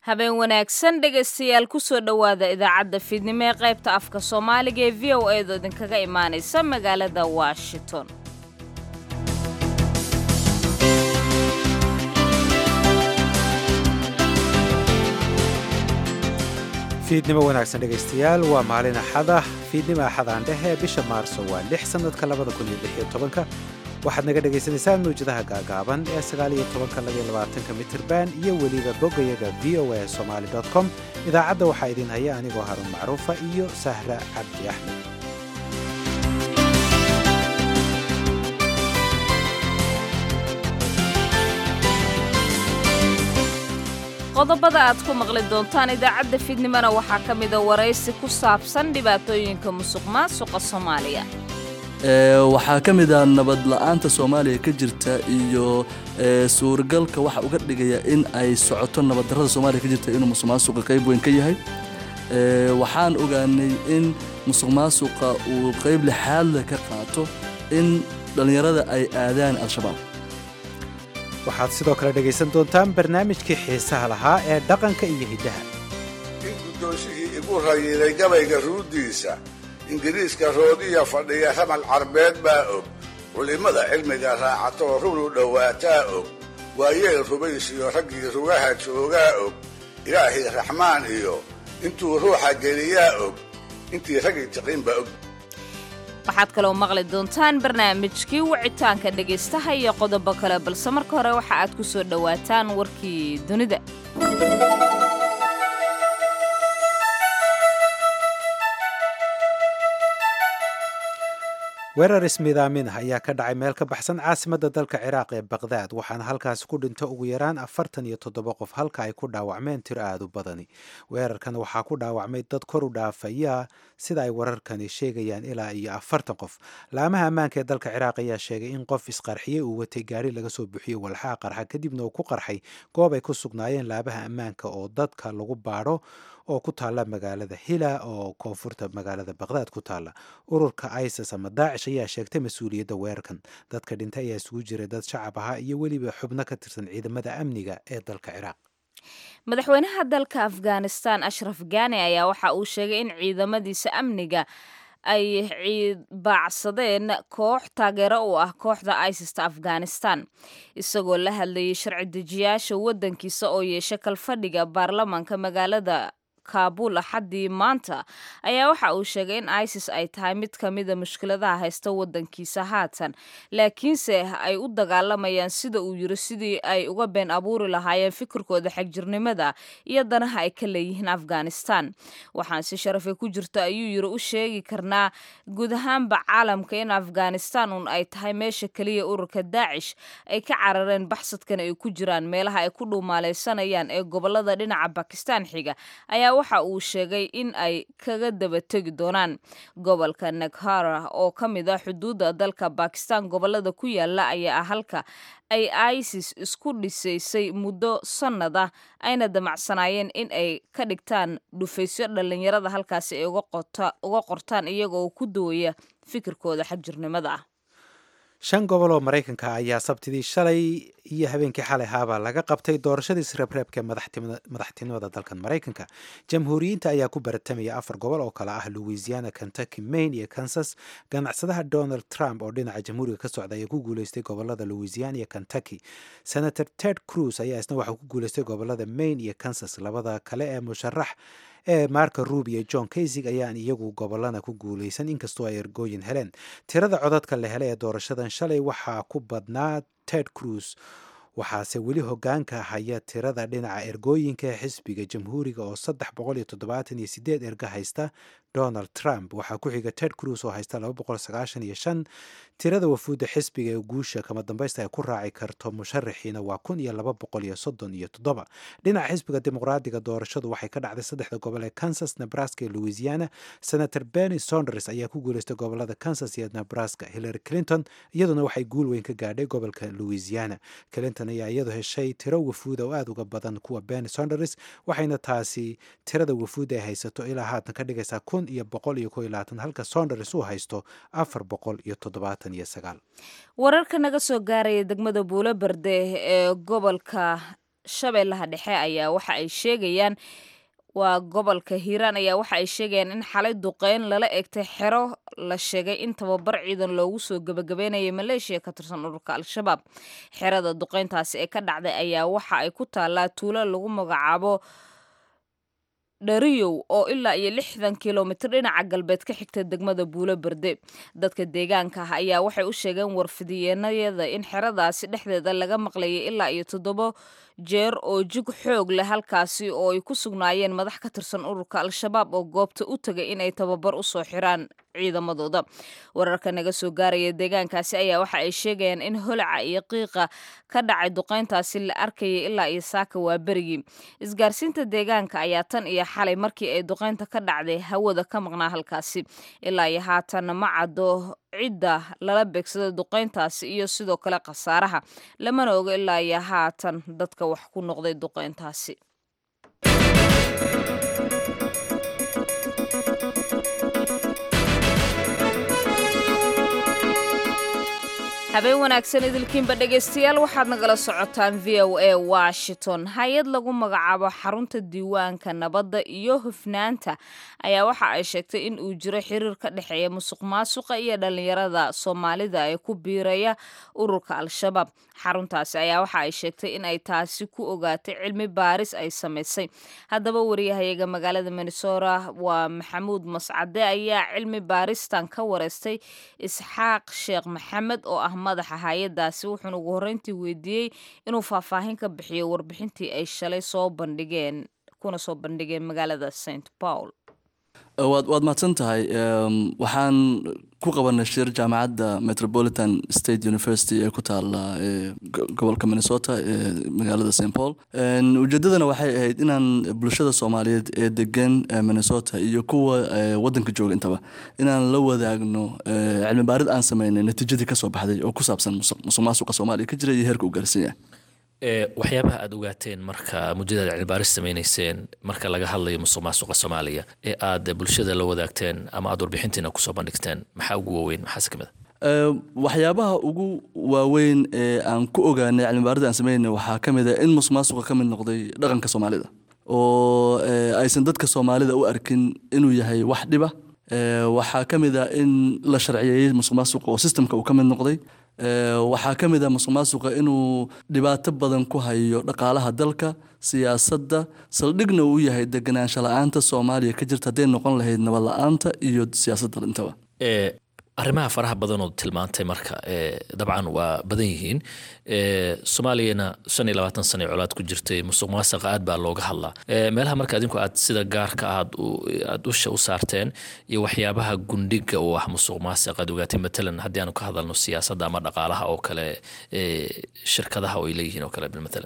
habeen wanaagsan dhegaystayaal ku soo dhowaada idaacadda fiidnimo ee qaybta afka soomaaliga ee v o edo idinkaga imaanaysa magaalada washington. fiidnimo wanaagsan dhegaystayaal waa maalin axada fiidnimo axadaan dhehe bisha maarso waa 6 sanadka 2016 waxaad naga dhagaysanaysaan mawjadaha gaagaaban ee 19 mitirban iyo weliba boggayaga voa somali.com idaacadda waxaa idin haya anigoo harun macruufa iyo sahra cabdi axmed. qodobada aad ku maqli doontaan idaacadda fiidnimona waxaa ka mida waraysi ku saabsan dhibaatooyinka musuqmaasuqa Soomaaliya. waxaa ka mid ah nabad la'aanta Soomaaliya ka jirta iyo suuragalka waxa uga dhigaya in ay socoto nabad darrada Soomaaliya ka jirta inuu musuqmaasuqa qayb weyn ka yahay. waxaan ogaanay in musuqmaasuqa uu qayb lixaad leh ka qaato in dhalinyarada ay aadaan al-shabaab. waxaad sidoo kale dhegaysan doontaan barnaamijkii xiisaha lahaa ee dhaqanka iyo hiddaha. in guddoonshihii igu rayiday gabayga ruudiisa ingiriiska roodiya fadhiya ramal carbeed baa og culimmada cilmiga raacatoo runu dhowaataa og waayeel rubaysiyo raggii rugaha joogaa og ilaahii raxmaan iyo intuu ruuxa geliyaa og intii raggii tiqinba og. waxaad kaloo maqli doontaan barnaamijkii wicitaanka dhegaystaha iyo qodobo kale balse marka hore waxa aad ku soo dhowaataan warkii dunida. weerar ismidaamin ah ayaa ka dhacay meel ka baxsan caasimadda dalka ciraaq ee baqdaad waxaana halkaasi ku dhinta ugu yaraan 47 qof halka ay ku dhaawacmeen tiro aad u badani. weerarkan waxaa ku dhaawacmay dad kor u dhaafaya sida ay wararkani sheegayaan ilaa iyo 40 qof. laamaha ammaanka ee dalka ciraaq ayaa sheegay in qof isqarxiyey uu watay gaari laga soo buuxiyey walxaha qarxa kadibna uu ku qarxay goob ay ku sugnaayeen laamaha ammaanka oo dadka lagu baadho oo ku taalla magaalada hila oo koonfurta magaalada baqdaad ku taalla. ururka isis ama daacish ayaa sheegtay mas-uuliyadda weerarkan. dadka dhintay ayaa isugu jiray dad shacab ahaa iyo weliba xubno ka tirsan ciidamada amniga ee dalka ciraaq. madaxweynaha dalka afghanistan ashraf ghani ayaa waxa uu sheegay in ciidamadiisa amniga ay ciidbaacsadeen koox taageero u ah kooxda isista afghanistan isagoo la hadlayay sharci dejiyaasha waddankiisa oo yeesha kalfadhiga baarlamaanka magaalada kaabul axaddii maanta ayaa waxa uu sheegay in isis ay tahay mid ka mida mushkiladaha haysta waddankiisa haatan laakiinse ay u dagaalamayaan sida uu yiri sidii ay uga been abuuri lahaayeen fikirkooda xagjirnimada iyo danaha ay ka leeyihiin afghanistan. waxaan si sharafe ku jirta ayuu yiri u sheegi karnaa guud ahaanba caalamka in afghanistan un ay tahay meesha keliya ururka daacish ay ka carareen baxsadkan ay ku jiraan meelaha ay ku dhuumaalaysanayaan ee gobolada dhinaca bakistan xiga ayaa waxa uu sheegay in ay kaga daba tegi doonaan. gobolka naghara oo ka mid ah xuduudda dalka bakistan gobolada ku yaala ayaa ah halka ay isis isku dhisaysay muddo sannad ah ayna damacsanaayeen in ay ka dhigtaan dhufaysyo dhallinyarada halkaasi ay uga qortaan iyagoo ku dawaya fikirkooda xagjirnimada ah. 5 gobol oo Mareykanka ayaa sabtidii shalay iyo habeenkii xalay haaba laga qabtay doorashadii reebreebka madaxtinimada dalkan Mareykanka. jamhuuriyiinta ayaa ku baratamaya 4 gobol oo kala ah Louisiana, Kentucky, Maine iyo Kansas. ganacsadaha Donald Trump oo dhinaca jamhuuriga ka socda ayaa ku guuleystay gobolada Louisiana iyo Kentucky. Senator Ted Cruz ayaa isna waxa ku guuleystay gobolada Maine iyo Kansas. labada kale ee musharax ee Marco Rubio iyo John Kasich ayaan iyagu gobolana ku guuleysan inkastoo ay ergooyin heleen. tirada codadka la helay ee doorashadan shalay waxaa ku badnaa Ted Cruz waxaase weli hogaanka haya tirada dhinaca ergooyinka ee xisbiga jamhuuriga oo 378 erga haysta. Donald Trump waxaa ku xiga Ted Cruz oo haysta 295. tirada wafuudda xisbiga ee guusha kama dambaysta ay ku raaci karto musharaxiina waa 1237. dhinaca xisbiga dimuqraadiga doorashadu waxay ka dhacday 3 gobol ee Kansas, Nebraska iyo Louisiana. Senator Bernie Sanders ayaa ku guuleystay gobolada Kansas iyo Nebraska. Hillary Clinton iyaduna waxay guul weyn ka gaadhay gobolka Louisiana. Clinton ayaa iyadu heshay tiro wafuud oo aad uga badan kuwa Bernie Sanders waxayna taasi tirada wafuud ay haysato ilaa haatan ka dhigaysaa 1,120 halka Sanders uu haysto 479. wararka naga soo gaaraya degmada Buulo Berde ee gobolka shabeellaha dhexe ayaa waxa ay sheegayaan waa gobolka hiiraan ayaa waxa ay sheegayaan in xalay duqeyn lala egtay xero la sheegay in tababar ciidan loogu soo gabagabeynayay maleeshiya ka tirsan ururka al-shabaab xerada duqeyntaasi ee ka dhacday ayaa waxa ay ku taallaa tuulo lagu magacaabo dhariyow oo ilaa iyo 60 kilomitir dhinaca galbeed ka xigta degmada buulo berde dadka deegaanka ah ayaa waxay u sheegeen warfidiyeenada in xeradaasi dhexdeeda laga maqlayay ilaa iyo 7 jeer oo jug xoog leh halkaasi oo ay ku sugnaayeen madax ka tirsan ururka al-shabaab oo goobta u tagay inay tababar u soo xiraan ciidamadooda wararka naga soo gaaraya deegaankaasi ayaa waxa ay sheegayaan in holaca iyo qiiqa ka dhacay duqeyntaasi la arkayay ilaa iyo saaka waa berigii isgaarsiinta deegaanka ayaa tan iyo xalay markii ay duqeynta ka dhacday hawada ka maqnaa halkaasi ilaa iyo haatan ma caddo cidda lala beegsada duqeyntaasi iyo sidoo kale khasaaraha lamana ogo ilaa iyo haatan dadka wax ku noqday duqeyntaasi habeen wanaagsan idilkiinba dhegaystayaal waxaad nagala socotaan VOA Washington hay-ad lagu magacaabo xarunta diiwaanka nabadda iyo hufnaanta ayaa waxa ay sheegtay in uu jiro xiriir ka dhexeeya musuqmaasuqa iyo dhalinyarada Soomaalida ee ku biiraya ururka al-shabaab xaruntaasi ayaa waxa ay sheegtay in ay taasi ku ogaatay cilmi baaris ay samaysay haddaba wariyahayaga magaalada Minnesota waa Maxamuud Mascade ayaa cilmi baaristan ka wareystay Isxaaq Sheekh Maxamed oo ah madaxa hay'adaasi wuxuu ugu horreyntii weydiiyey inuu faahfaahin ka bixiyo warbixintii ay shalay soo bandhigeen magaalada St Paul. waad mahadsan tahay waxaan ku qabanay shir jaamacadda Metropolitan State University ee ku taala gobolka Minnesota ee magaalada St Paul ujeedadana waxay ahayd inaan bulshada Soomaaliyeed ee degan Minnesota iyo kuwa wadanka jooga intaba inaan la wadaagno cilmi baarid aan sameynay natiijadii ka soo baxday oo ku saabsan musuqmaasuqa Soomaaliya ka jira iyo heerka uu gaarsiin yahay waxyaabaha aad ogaateen marka muddada cilmi baaris samaynayseen marka laga hadlayo musuqmaasuqa Soomaaliya ee aad bulshada la wadaagteen ama aad warbixintiina ku soo bandhigteen maxaa ugu waaweyn maxaa kamid waxyaabaha ugu waaweyn ee aan ku ogaanay cilmi baarid aan sameynay waxaa kamid ah in musuqmaasuqa ka mid noqday dhaqanka Soomaalida oo aysan dadka Soomaalida u arkin inuu yahay wax dhiba waxaa kamid ah in la sharciyeeyay musuqmaasuqa oo systemka uu ka mid noqday waxaa ka mid ah musuqmaasuqa inuu dhibaato badan ku hayo dhaqaalaha dalka siyaasadda saldhigna uu yahay deganaansho la'aanta Soomaaliya ka jirta haday noqon lahayd nabad la'aanta iyo siyaasadda intaba arrimaha faraha badan oo tilmaantay marka dabcan waa badan yihiin Soomaaliyana 25 sano colaad ku jirtay musuqmaasuqa aad baa looga hadlaa meelaha marka adinku aad sida gaarka aad usha u saarteen iyo waxyaabaha gundhiga oo ah musuqmaasuqa ogaatay matalan haddii aanu ka hadalno siyaasadda ama dhaqaalaha oo kale shirkadaha oo ay leeyihiin oo kale matalan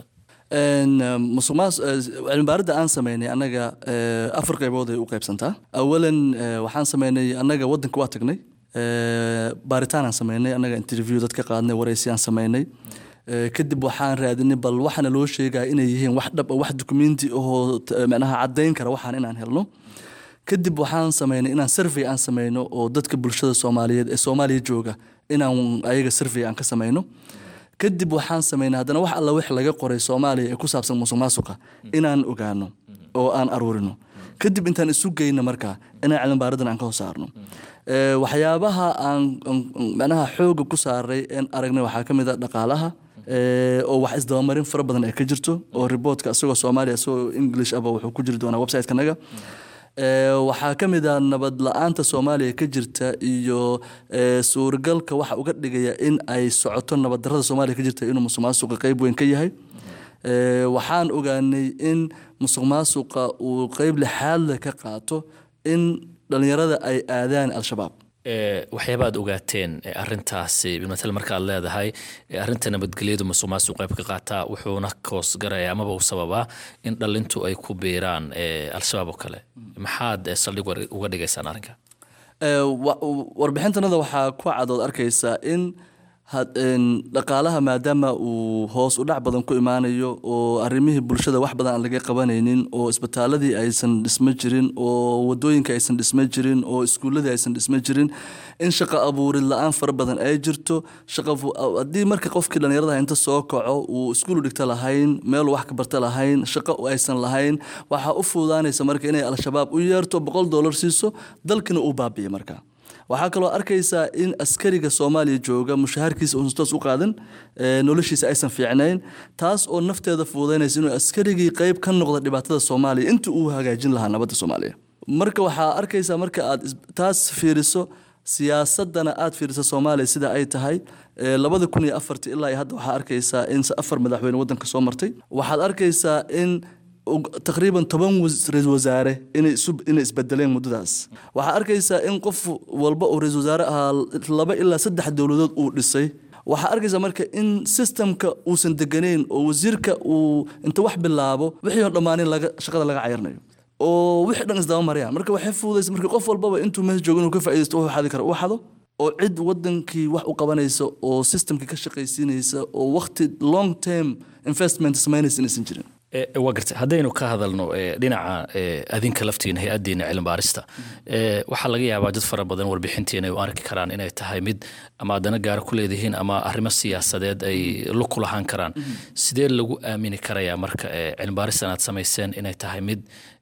cilmi baaridda aan sameynay annaga 4 qaybood ay u qaybsantaa awalan waxaan sameynay annaga wadanka waa tagnay baaritaan aan sameynay annaga interview dadka qaadnay wareysi aan sameynay kadib waxaan raadinay bal waxana loo sheegay inay yihiin wax dhab wax documenti oo macnaha cadeyn kara waxaan inaan helno kadib waxaan sameynay inaan survey aan sameyno oo dadka bulshada Soomaaliyeed ee Soomaaliya jooga inaan ayaga survey aan ka sameyno kadib waxaan sameynay hadana wax alla wix laga qoray Soomaaliya ee ku saabsan musuqmaasuqa inaan ogaano oo aan aruurino kadib intaan isu geyno marka inaan cilmi baaridan aan ka saarno waxyaabaha aan macnaha xoog ku saaray in aragnay waxa kamid ah dhaqaalaha oo wax isdabamarin fara badan ay ka jirto oo reportka asagoo Soomaaliya soo English aba wuxuu ku jiri doonaa website kanaga waxaa kamid ah nabad la'aanta Soomaaliya ka jirta iyo suuragalka waxa uga dhigaya in ay socoto nabad darrada Soomaaliya ka jirta inuu musuqmaasuqa qayb weyn ka yahay waxaan ogaanay in musuqmaasuqa uu qayb lixaad leh ka qaato in dhalinyarada ay aadaan al-shabaab waxyaaba aad ogaateen arrintaasi bilmatal marka aad leedahay arrinta nabadgelyadu musuqmaasuq qayb ka qaataa wuxuuna koos garaya amaba uu sababaa in dhalintu ay ku biiraan al-shabaab oo kale maxaad saldhig uga dhigaysaan arrinka warbixintanada waxaa ku cadood arkaysaa in dhaqaalaha maadaama uu hoos u dhac badan ku imaanayo oo arrimihii bulshada wax badan aan laga qabanaynin oo isbitaaladii aysan dhisma jirin oo wadooyinka aysan dhisma jirin oo iskuuladii aysan dhisma jirin in shaqo abuurid la-aan fara badan ay jirto haddii marka qofkii dhallinyarada inta soo kaco uu iskuul dhigta lahayn meel wax ka barta lahayn shaqo aysan lahayn waxaa u fududaanaysa marka inay al-shabaab u yeerto $100 siiso dalkina uu baabi'iyo marka waxaa kaloo arkaysaa in askariga Soomaaliya jooga mushaharkiisa uu toos u qaadan noloshiisa aysan fiicnayn taas oo nafteeda fududeynaysa inuu askarigii qayb ka noqdo dhibaatada Soomaaliya inta uu hagaajin lahaa nabadda Soomaaliya marka waxaa arkaysaa marka aad taas fiiriso siyaasadana aad fiiriso Soomaaliya sida ay tahay 2004 ilaa hadda waxaa arkaysaa in 4 madaxweyne wadanka soo martay waxaad arkaysaa in تقريبا 10 رئيس وزراء إن إسبدلين مدداس وحأركيسا إن قف والبقى رئيس وزراء لبا إلا 6 دولات أو لسه وحأركيسا مركا إن سيستم كا وسندقنين ووزير كا وإنت واحد باللعبه وحي هرمانين لقى شغله لقى عيرنا ووحد نقصدهم مريان مركا وحفوا ذي مركا قف والبقى إنتوا مش جوجون وكيف يستوه حد كر واحده oo cid wadankii wax u qabanayso oo systemka ka shaqaysiinaysa oo waqti long term investment samaynaysa inaysan jirin waa gartay haddaynu ka hadalno dhinaca adinka laftiina hay-addiina cilmi baarista waxaa laga yaabaa dad fara badan warbixintiina ay u arki karaan inay tahay mid ama adana gaara ku leedihiin ama arrimo siyaasadeed ay lug ku lahaan karaan sidee lagu aamini karayaa marka cilmi baaristan aad samayseen inay tahay mid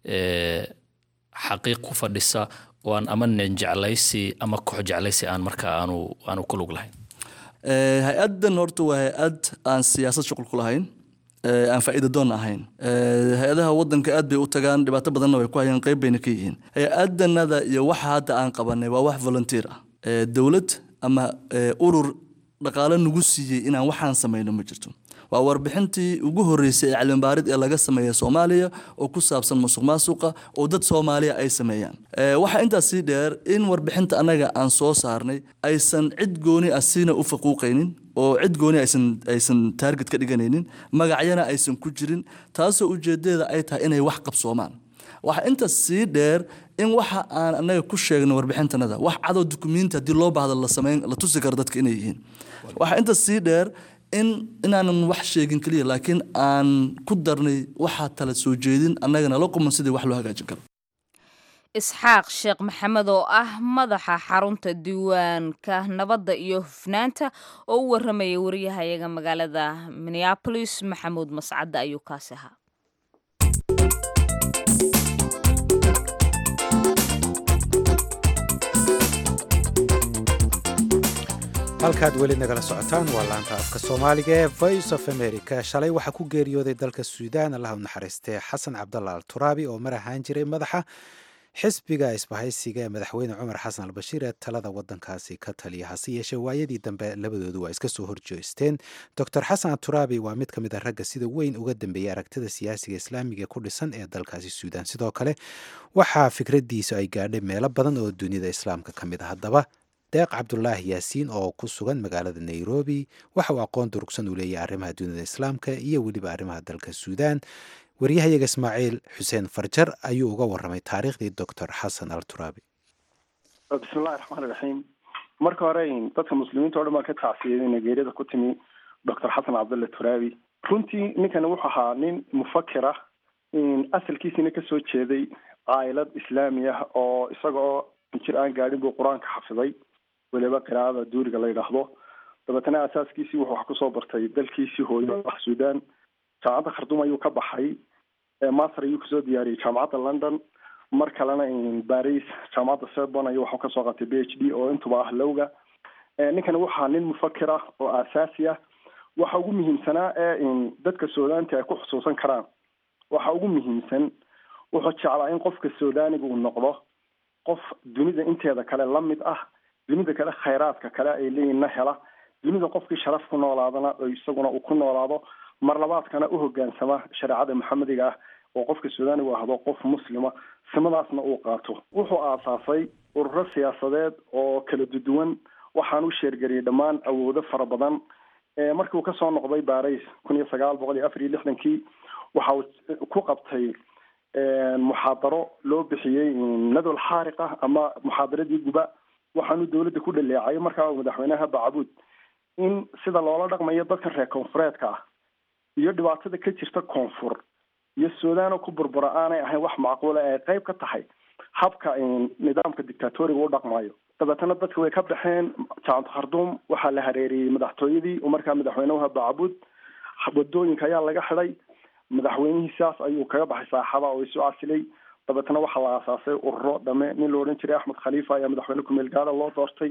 xaqiiq ku fadhisa oo aan ama nin jeclaysi ama koox jeclaysi aan marka aanu ku lug lahayn hay-addan horta waa hay-ad aan siyaasad shuqul ku lahayn aan faa'iido doon ahayn hay-adaha wadanka aad bay u tagaan dhibaato badanna way ku hayaan qayb bayna ka yihiin hay-adanada iyo waxa hadda aan qabanay waa wax volunteer ah dawlad ama urur dhaqaale nagu siiyey inaan waxaan samayno ma jirto waa warbixintii ugu horeysay ee cilmi baarid ee laga sameeyay Soomaaliya oo ku saabsan musuqmaasuqa oo dad Soomaaliya ay sameeyaan waxa intaas sii dheer in warbixinta anaga aan soo saarnay aysan cid gooni asina u faquuqaynin oo cid gooni aysan target ka dhiganaynin magacyana aysan ku jirin taasoo ujeedadeeda ay tahay inay wax qabsoomaan waxa intaas sii dheer in waxa aan anaga ku sheegno warbixintanada wax cad oo dukumeenti hadii loo baahdo la sameyn la tusi karo dadka inay yihiin waxa intaas sii dheer inaanan wax sheegin kaliya laakiin aan ku darnay waxa tala soo jeedin annagana la quman sidii wax loo hagaajin karo isxaaq sheekh maxamed oo ah madaxa xarunta diiwaanka nabadda iyo hufnaanta oo u warramaya wariyahayaga magaalada Minneapolis Maxamuud Mascadda ayuu kaasi ahaa halkaad weli nagala socotaan waa laanta afka Soomaaliga ee Voice of America shalay waxa ku geeriyooday dalka Suudaan Allah u naxariistay Xasan Cabdalla Al-Turaabi oo mar ahaan jiray madaxa xisbiga isbahaysiga ee madaxweyne Cumar Xasan Al-Bashiir ee talada wadankaasi ka taliya hase yeeshee waayadii dambe labadoodu waa iska soo horjeesteen Dr. Xasan Al-Turaabi waa mid ka mid ah ragga sida weyn uga dambeeyay aragtida siyaasiga Islaamiga ku dhisan ee dalkaasi Suudaan sidoo kale waxa fikradiisa ay gaadhay meelo badan oo dunida Islaamka ka mid ah haddaba deeq Cabdullaahi Yaasiin oo ku sugan magaalada Nairobi waxa uu aqoon durugsan u leeyahay arrimaha dunida Islaamka iyo weliba arrimaha dalka Suudaan wariyahayaga Ismaaciil Xuseen Farjar ayuu uga warramay taariikhdii Dr. Xasan Al-Turaabi bismillaahir rahmaanir rahiim marka hore dadka muslimiinta oo dhan ka tacsiyeen geerida ku timi Dr. Xasan Cabdulla Turaabi runtii ninkan wuxuu ahaa nin mufakkir ah asalkiisina ka soo jeeday ailad islaami ah oo isagoo jir aan gaadhin buu quraanka xafiday waliba qiraa'ada duuriga la yiraahdo dabeetana asaaskiisii wuxuu wax ku soo bartay dalkiisii hooyo ah Suudaan jaamacadda Khartoum ayuu ka baxay master ayuu ku soo diyaariyay jaamacadda London mar kalena Paris jaamacadda Sorbonne ayuu wax ka soo qaatay PhD oo intuba ah lowga ninkan waxa nin mufakkir ah oo asaasi ah waxa ugu muhiimsanaa dadka Suudaanta ay ku xusuusan karaan waxa ugu muhiimsan wuxuu jeclaa in qofka Suudaaniga uu noqdo qof dunida inteeda kale la mid ah dunida kale khayraadka kale ay leeyna hela dunida qofkii sharaf ku noolaadana oo isaguna uu ku noolaado mar labaadkana u hogaansama shariicada maxamediga ah oo qofka Suudaaniga uu ahdo qof muslima samadaasna uu qaato wuxuu aasaasay ururo siyaasadeed oo kala duwan waxaan u sheergariyay dhammaan awoodo fara badan markii uu ka soo noqday Paris 1964 waxa uu ku qabtay muxaadaro loo bixiyay nadal xaariqa ama muxaadaradii guba waxaanu dawladda ku dhaleecay markaa madaxweynaha Bacbuud in sida loola dhaqmayo dadkan reer koonfureedka ah iyo dhibaatada ka jirta koonfur iyo suudaano ku burbura aanay ahayn wax macquula ee qayb ka tahay habka nidaamka dictatoriga u dhaqmayo dabeetana dadka way ka baxeen jaanto kharduum waxaa la hareeriyey madaxtooyadii oo markaa madaxweynuhu bacbud wadooyinka ayaa laga xidhay madaxweynihiisaas ayuu kaga baxay saaxada oo isu casilay dabeetana waxaa la aasaasay ururo dhame nin la odhan jiray axmed khaliifa ayaa madaxweyne ku-meel gaara loo doortay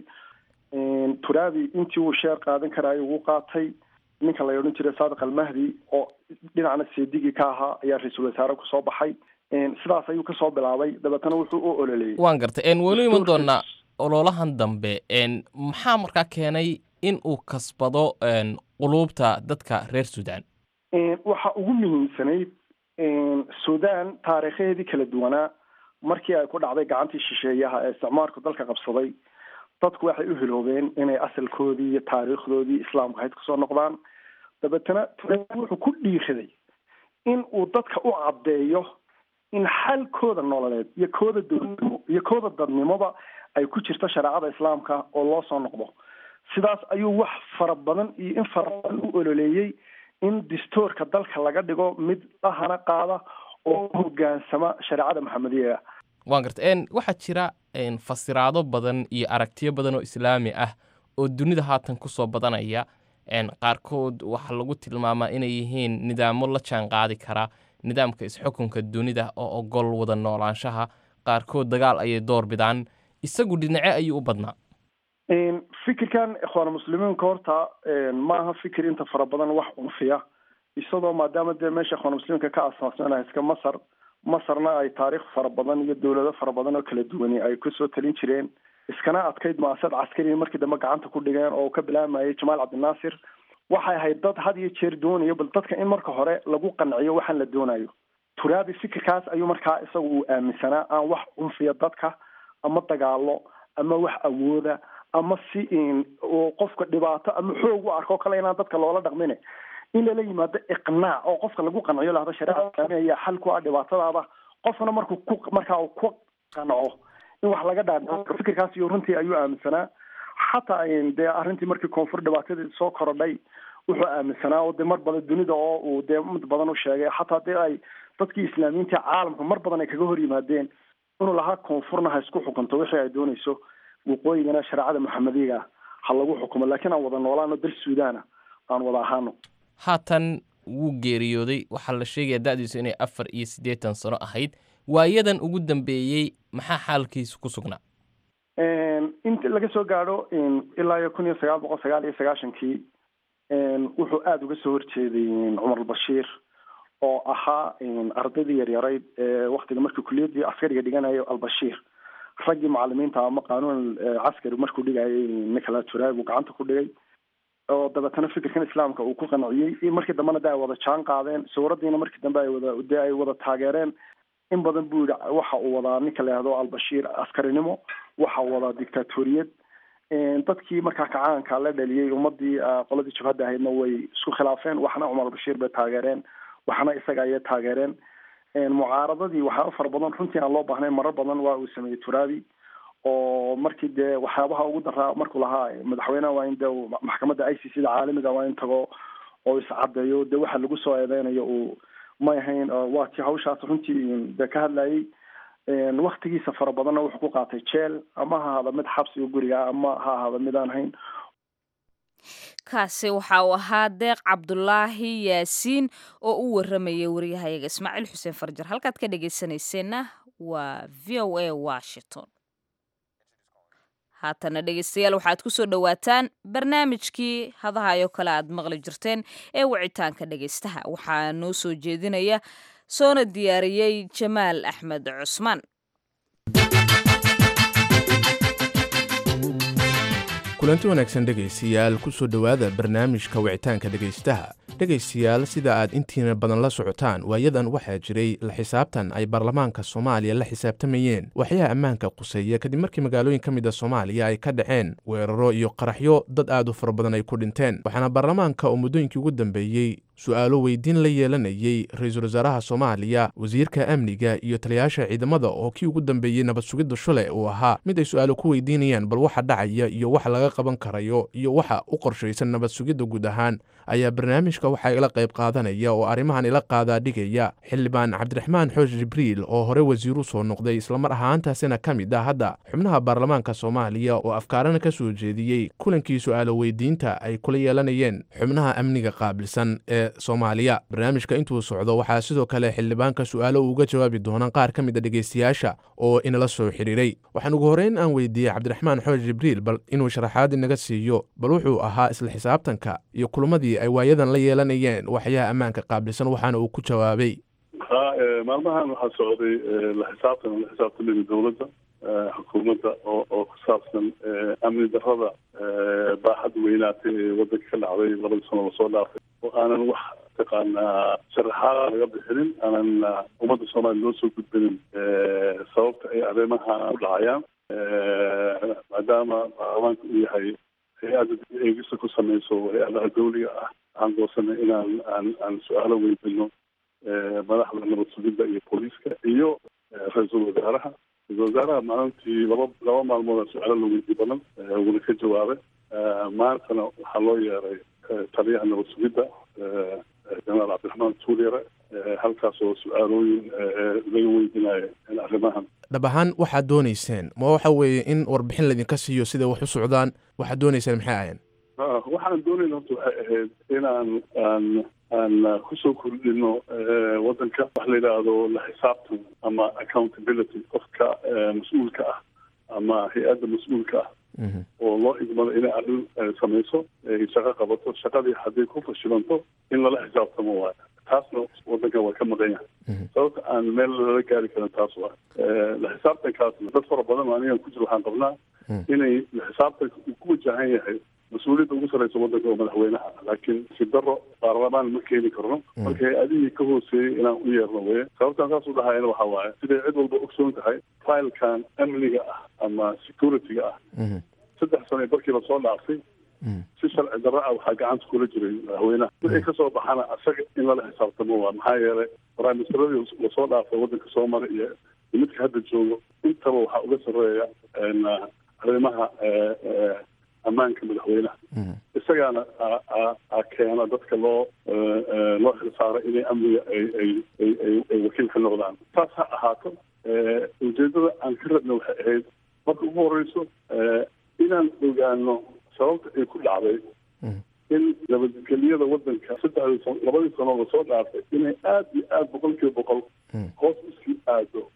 turaabi intii uu sheer qaadan karaayo uu qaatay ninka la odhan jiray saadiq almahdi oo dhinacna seedigii ka ahaa ayaa ra-iisul wasaare kusoo baxay sidaas ayuu kasoo bilaabay dabeetana wuxuu u ololeeyey waan gartay waynu iman doonaa ololahan dambe maxaa markaa keenay in uu kasbado quluubta dadka reer suudaan waxa ugu muhiimsanayd suudaan taariikheedii kala duwanaa markii ay ku dhacday gacantii shisheeyaha ee isticmaalku dalka qabsaday dadku waxay u hiloobeen inay asalkoodii iyo taariikhdoodii islaamka ahayd kusoo noqdaan dabeetana turaabi wuxuu ku dhiiraday in uu dadka u caddeeyo in xalkooda nololeed iyo kooda dowladnimo iyo kooda dadnimoba ay ku jirto shareecada islaamka oo loo soo noqdo sidaas ayuu wax fara badan iyo in fara badan u ololeeyey in dastuurka dalka laga dhigo mid dhahana qaada oo hogaansama shareecada maxamediga waan gartay waxaa jira fasiraado badan iyo aragtiyo badan oo islaami ah oo dunida haatan kusoo badanaya qaarkood waxaa lagu tilmaamaa inay yihiin nidaamo la jaan qaadi kara nidaamka isxukunka dunida oo ogol wada noolaanshaha qaarkood dagaal ayay door bidaan isagu dhinace ayuu u badnaa fikirkan ikhwaan muslimiinka horta ma aha fikir inta fara badan wax unfiya isagoo maadaama dee meesha ikhwaan muslimiinka ka asaasanaha iska masarna ay taariikh fara badan iyo dowlado fara badan oo kala duwani ay kusoo talin jireen iskana adkayd maasad caskari markii dambe gacanta ku dhigeen oo ka bilaamayay jamaal cabdinaasir waxay ahayd dad had iyo jeer doonayo bal dadka in marka hore lagu qanciyo waxaan la doonayo turaabi fikirkaas ayuu markaa isagu uu aaminsanaa aan wax unfiya dadka ama dagaalo ama wax awooda ama si oo qofka dhibaato ama xoog u arko kale inaan dadka loola dhaqmine in lala yimaado iqnaac oo qofka lagu qanciyo lahdo shareecada islaamiga ayaa xal ku ah dhibaatadaada qofkana markaa uu ku qanco in wax laga dhaadhaco fikirkaas iyo runtii ayuu aaminsanaa xataa dee arrintii markii koonfur dhibaatadii soo korodhay wuxuu aaminsanaa oo dee mar badan dunida oo uu dee mid badan u sheegay xataa dee ay dadkii islaamiyiinta caalamka mar badan ay kaga hor yimaadeen inuu lahaa koonfurna ha isku xukunto wixii ay doonayso waqooyigana shareecada maxamediga ha lagu xukumo laakiin aan wada noolaano dal suudaana aan wada ahaano haatan wuu geeriyooday waxaa la sheegaya da'diisu inay 84 sano ahayd waayadan ugu dambeeyey maxaa xaalkiisu ku sugnaa inta laga soo gaadho ilaa iyo 1999 wuxuu aada uga soo horjeeday cumar albashiir oo ahaa ardaydii yaryarayd waktiga markii kuliyadii askariga dhiganayo albashiir raggii macalimiinta ama qaanuun caskari markuu dhigayay nicola turaabi uu gacanta ku dhigay oo dabeetana fikirkan islaamka uu ku qanciyey markii dambena de ay wada jaan qaadeen sawiradiina markii dambe ay wada taageereen in badan buu yidhi waxa uu wadaa ninka la yihahdo albashiir askarinimo waxa uu wadaa dictatoriyad dadkii markaa kacaanka la dhaliyey ummadii qoladii jabhadda ahaydna way isku khilaafeen waxna cumar albashiir bay taageereen waxna isaga ayay taageereen mucaaradadii waxyaaba fara badan runtii aan loo baahnayn marar badan waa uu sameeyey turaabi oo markii dee waxyaabaha ugu daraa markuu lahaa madaxweyneha waa in de maxkamadda i c c da caalamiga waa in tago oo iscadeeyo dee waxa lagu soo eedeynayo uu may ahayn waa tii hawshaas runtii dee ka hadlayay waktigiisa fara badanna wuxuu ku qaatay jeel ama ha ahaada mid xabsiga guriga ama ha ahaada mid aan ahayn kaasi waxa uu ahaa deeq cabdulaahi yaasiin oo u waramayay waryahayaga ismaaciil xuseen farjar halkaad ka dhegaysanayseena waa v o a washington haatana dhegaystayaal waxaad ku soo dhowaataan barnaamijkii hadahayo kale aad maqli jirteen ee wicitaanka dhegaystaha waxaa noo soo jeedinaya soona diyaariyey jamaal axmed cusmaan kulanti wanaagsan dhegaystayaal ku soo dhowaada barnaamijka wicitaanka dhegaystaha dhegaystayaal sida aad intiina badan la socotaan waayadan waxaa jiray la xisaabtan ay baarlamaanka soomaaliya la xisaabtamayeen waxyaha ammaanka quseeya kadib markii magaalooyin ka mid a soomaaliya ay ka dhaceen weeraro iyo qaraxyo dad aad u fara badan ay ku dhinteen waxaana baarlamaanka oo muddooyinkii ugu dambeeyey su-aalo weydiin la yeelanayey ra-iisul wasaaraha soomaaliya, wasiirka amniga iyo taliyayaasha ciidamada oo kii ugu dambeeyey nabad sugidda shule uu ahaa mid ay su-aalo ku weydiinayaan bal waxa dhacaya iyo waxa laga qaban karayo iyo waxa u qorshaysan nabad sugidda guud ahaan, ayaa barnaamijka waxaa ila qayb qaadanaya oo arrimahan ila qaadaa dhigaya xildhibaan cabdiraxmaan xoosh jibriil oo hore wasiiru soo noqday islamar ahaantaasina ka mid ah hadda xubnaha baarlamaanka soomaaliya oo afkaarana ka soo jeediyey kulankii su-aalo weydiinta ay kula yeelanayeen xubnaha amniga qaabilsan ee soomaaliya. barnaamijka intuu socdo waxaa sidoo kale xildhibaanka su-aalo uga jawaabi doonaan qaar ka mid a dhegaystayaasha oo inala soo xidhiiray. waxaan ugu horreyn aan weydiiyey cabdiraxmaan xoosh jibriil bal inuu sharaxaad inaga siiyo bal wuxuu ahaa isla xisaabtanka iyo kulmadii ay waayadan la yeelanayeen waxyaha ammaanka qaabilsan, waxaana uu ku jawaabay. maalmahan waxaa socday la xisaabtamida dowladda xukuumadda oo ku saabsan amni darrada baaxad weynaatay ee waddanka ka dhacday 2 sano lasoo dhaafay oo aanan wax taqaanaa sharaxaad laga bixinin, aanan ummadda soomaaliya loo soo gudbinin sababta ay arrimaha u dhacayaan, maadaama baarlamaanka uu yahay hay-adda eegista ku samayso hay-adaha dawliga ah. waxaan goosanay inaan aan su-aalo weydino madaxda nabad sugidda iyo booliiska iyo ra-iisul wasaaraha. ra-iisul wasaaraha maalintii laba maalmood su-aalo la weydiy badan wuuna ka jawaabay. maantana waxaa loo yeeray taliyaha nabad sugidda jenaraal cabdiraxmaan tuulyare, halkaasoo su-aalooyin laga weydinayo arrimahan. dhab ahaan waxaad doonayseen ma waxa weeye in warbixin laydinka siiyo siday wax u socdaan? waxaad doonayseen maxay ahayn? waxaan doonayna horta waxay ahayd inaan aan kusoo kordhino waddanka wax la yidhaahdo la xisaabtan ama accountability, qofka mas-uulka ah ama hay-adda mas-uulka ah oo loo idmado inay arrin samayso, shaqo qabato, shaqadii hadday ku fashilanto in lala xisaabtamo waayo. taasna waddanka waa ka maqan yahay. sababta aan meel lala gaari karin taas waa la xisaabtankaasna dad fara badan oo anigan ku jiro waxaan qabnaa inay la xisaabtanka uu ku wajahan yahay mas-uuliyadda ugu sarreysa waddanka oo madaxweynaha, laakiin si daro baarlamaan ma keeni karno. marka hay-adihii ka hooseeyey inaan u yeerno weye. sababtaan saas u dhahayana waxaa waaye siday cid walba ogsoon tahay filekan amniga ah ama security-ga ah 3 sano barkii lasoo dhaafay si sharci darro ah waxaa gacanta kula jiray madaxweynaha. wixii kasoo baxana asaga in lala xisaabtamo waa maxaa yeelay prime-ministeradii lasoo dhaafay waddanka soo maray iyo midka hadda joogo intaba waxaa uga sarreeya arrimaha ammaanka madaxweynaha. isagaana keena dadka loo xilsaaray inay amniga ay wakiil ka noqdaan. taas ha ahaato ujeedada aan ka rabna waxay ahayd marka ugu horeyso inaan ogaano sababta ay ku dhacday in nabadgelyada waddanka 2 sano lasoo dhaafay inay aad iyo aad 100% hoos usii aado,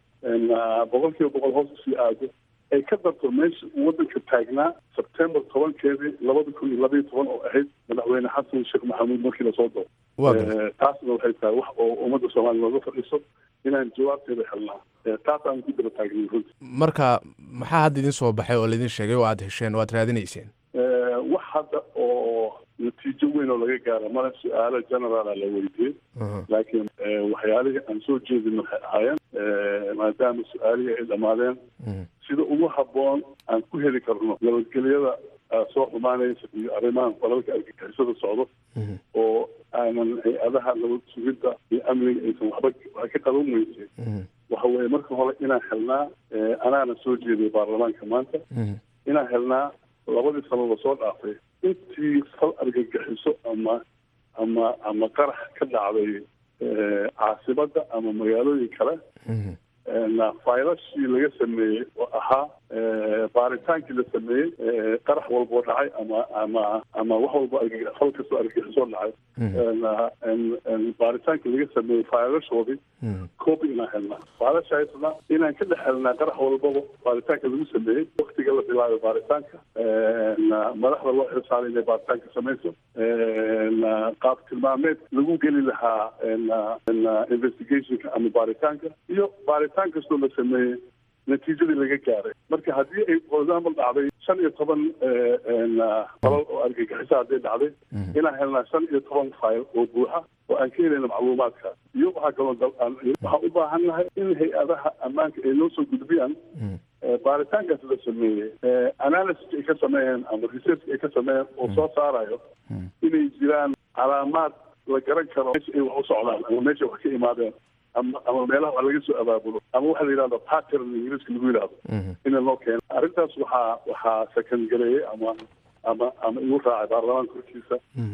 100% hoos usii aado, ay ka darto meesha uu waddanka taagnaa Sebtembar 10-keedii 2012 oo ahayd madaxweyne xasan sheekh maxamuud markii lasoo dooray. taasna waxay tahay wax oo ummadda soomaaliya looga fadhiiso inaan jawaabteeda helnaa. taasaan ku daba taagnay runtii. marka maxaa hadda idin soo baxay oo laydin sheegay oo aad hesheen oo aad raadinayseen? wax hadda oo natiijo weyn oo laga gaara male. su-aalo generaala la weydiiyey, laakiin waxyaalihii aan soo jeedin waxay ahaayeen maadaama su-aalihii ay dhammaadeen sida ugu habboon aan ku heli karno nabadgelyada soo xumaanaysa iyo arrimahan falalka argagixisada socdo oo aanan hay-adaha nabad sugidda iyo amniga aysan waxba ka qaban weysay. waxa weeye marka hore inaan helnaa, anaana soo jeeday baarlamaanka maanta, inaan helnaa 2 sano lasoo dhaafay intii fal argagixiso ama qarax ka dhacday caasimada ama magaalooyin kale faylashii laga sameeyey oo ahaa baaritaankii la sameeyey qarax walboo dhacay ama wax walba fal kastoo argagixisoo dhacay baaritaankii laga sameeyey faylashoodii copy inaan helnaa. faylashaasna inaan ka dhex helnaa qarax walbaba baaritaanka lagu sameeyey, waktiga la bilaabay baaritaanka, madaxda loo xilsaaray inay baaritaanka samayso, qaab tilmaameed lagu geli lahaa investigationka ama baaritaanka, iyo baaritaan kastoo la sameeyey natiijadii laga gaaray. marka haddii ay for example dhacday 15 falal oo argagixisa hadday dhacday inaan helnaa 15 file oo buuxa oo aan ka helayna macluumaadkaas. iyo waxaa kaloo waxaan u baahan nahay in hay-adaha ammaanka ay noo soo gudbiyaan baaritaankaas la sameeyey analysis ay ka sameeyeen ama research ay ka sameeyeen oo soo saarayo inay jiraan calaamaad la garan karo meesha ay wax u socdaan ama meesha wax ka imaadeen ama meelaha wax laga soo abaabulo ama waxa la yidhahdo pattern ingiriiska lagu yidhahdo ina loo keeno arrintaas waxaa second gareeyey ama igu raacay baarlamaanka korkiisa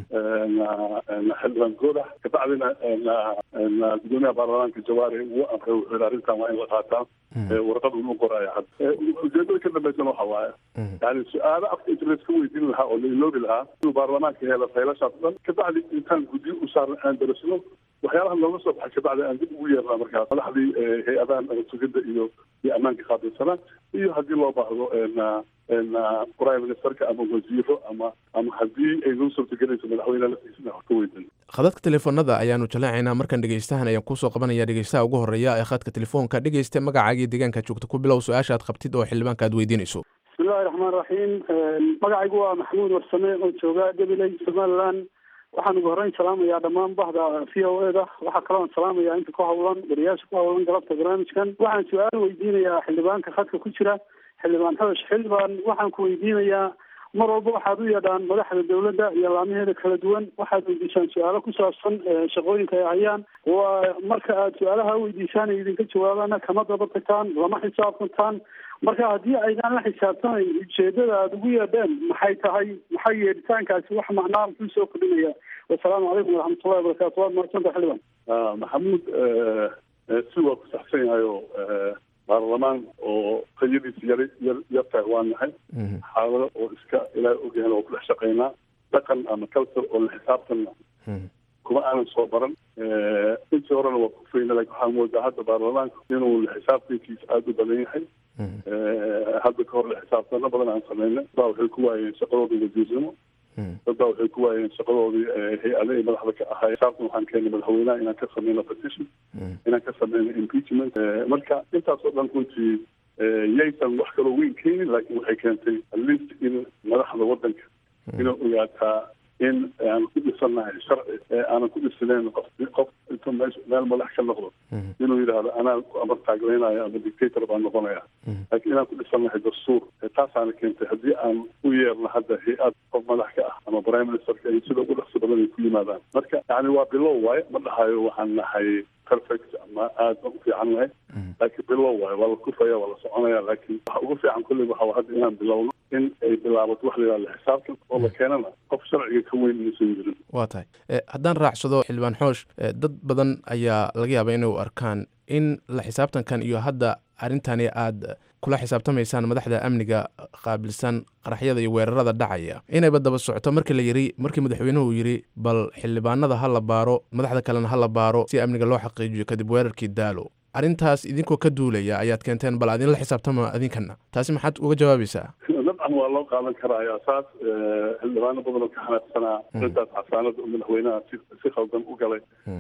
xildhibaan goodax kabacdina gudoomiyaha baarlamaanka jawaari uu amray wuxuu yidhi arrintan waa in la qaataa warqad unu qoraya had ujeedada ka dambaysana waxa waaye yani su-aalo afka internet ka weydiin lahaa oo la iloobi lahaa inuu baarlamaanka helo faylashaas dhan kabacdi intaan guddiyo u saarna aan darasno waxyaalaha nooga soo baxay kabacdi aan dib ugu yeernaa markaas madaxdii hay-adahan sugidda iyo ammaanka qaabilsanaa iyo haddii loo baahdo prime ministerka ama wasiiro ama haddii ay noo suurtagelayso madaxweyne laftiisana wax ka weydiin khadadka telefoonada ayaanu jaleecaynaa markan dhegeystahan ayaan kusoo qabanaya dhegeystaha ugu horeeya ee khadka telefoonka dhegeysta magacaagii deegaanka joogta ku bilow su-aasha aad qabtid oo xildhibaanka aad weydiinayso bismillahi raxmaan raxiim magacaygu waa maxamuud warsame oo jooga gabiley somaliland waxaan ugu horreyn salaamayaa dhammaan bahda v o eda waxaa kaloo salaamayaa inta ku hawlan wariyaasha ku hawlan galabta barnaamijkan waxaan su-aal weydiinayaa xildhibaanka khadka ku jira xildhibaan xabash xildhibaan waxaan ku weydiinayaa mar walba waxaad u yeedhaan madaxda dawladda iyo laamaheeda kala duwan waxaad weydiisaan su-aalo ku saabsan shaqooyinka ay hayaan waa marka aad su-aalaha weydiisaan ay idinka jawaabana kama daba tagtaan lama xisaabtantaan marka haddii aydaan la xisaabtanayn ujeedada aada ugu yeedheen maxay tahay maxay yeedhitaankaasi wax macnaa muxuu soo kordhinaya wasalaamu calaykum waraxmatullahi wabarakatu waad mahadsanta xildhibaan maxamuud si waa ku saxsan yahay oo baarlamaan oo qayadiisa yar tahay waa nahay xaalado oo iska ilaahay ogyahan oo ku dhex shaqaynaa dhaqan ama culture oo la xisaabtanna kuma aanan soo baran intii horena waa ku fayna laakiin waxaa moodaa hadda baarlamaanka inuu la xisaabtankiisa aada u badan yahay hadda ka hor la xisaabtano badan aan sameynay baa waxay ku waayeen shaqadoodii wasiirnimo dad baa waxay ku waayeen shaqadoodii hay-ade ay madaxda ka ahay xisaabtan waxaan keenay madaxweynaha inaan ka sameyno petition inaan ka sameyno impeachment marka intaas oo dhan runtii yaysan wax kaloo weyn keenin laakiin waxay keentay at least in madaxda waddanka inay ogaataa in aan ku dhisannahay sharci aanan ku dhisaneyn qof intuu meel madax ka noqdo inuu yidhaahdo anaa ku amar taagleynaya ama dictator baan noqonaya laakiin inaan ku dhisannahay dastuur taasaana keentay haddii aan u yeerno hadda hay-ad qof madax ka ah ama prime ministerka ay sida ugu dhaqso badan ay ku yimaadaan marka yani waa bilow waaye ma dhahayo waxaan nahay perfect ama aad baan u fiican nahay laakiin bilow waaye waa la kufaya waa la soconaya laakiin waxa ugu fiican kulley waxa hadda inaan bilowno in ay bilaabato wax la yidhahdo xisaabtan oo la keenana qof sharciga ka weyn inaysan jirin waa tahay haddaan raacsado xildhibaan xoosh dad badan ayaa laga yaabaa inay u arkaan in la xisaabtankan iyo hadda arrintani aad kula xisaabtamaysaan madaxda amniga qaabilsan qaraxyada iyo weerarada dhacaya inayba daba socoto markii la yiri markii madaxweynuhu yiri bal xildhibaanada ha la baaro madaxda kalena ha la baaro si amniga loo xaqiijiyo kadib weerarkii daalo arrintaas idinkoo ka duulaya ayaad keenteen bal adin la xisaabtama adinkana taasi maxaad uga jawaabaysaa dabcan waa loo qaadan karaya saas xildhibaano badan oo ka xanaaqsanaa intaas xasaanada madaxweynaha si khaldan u galay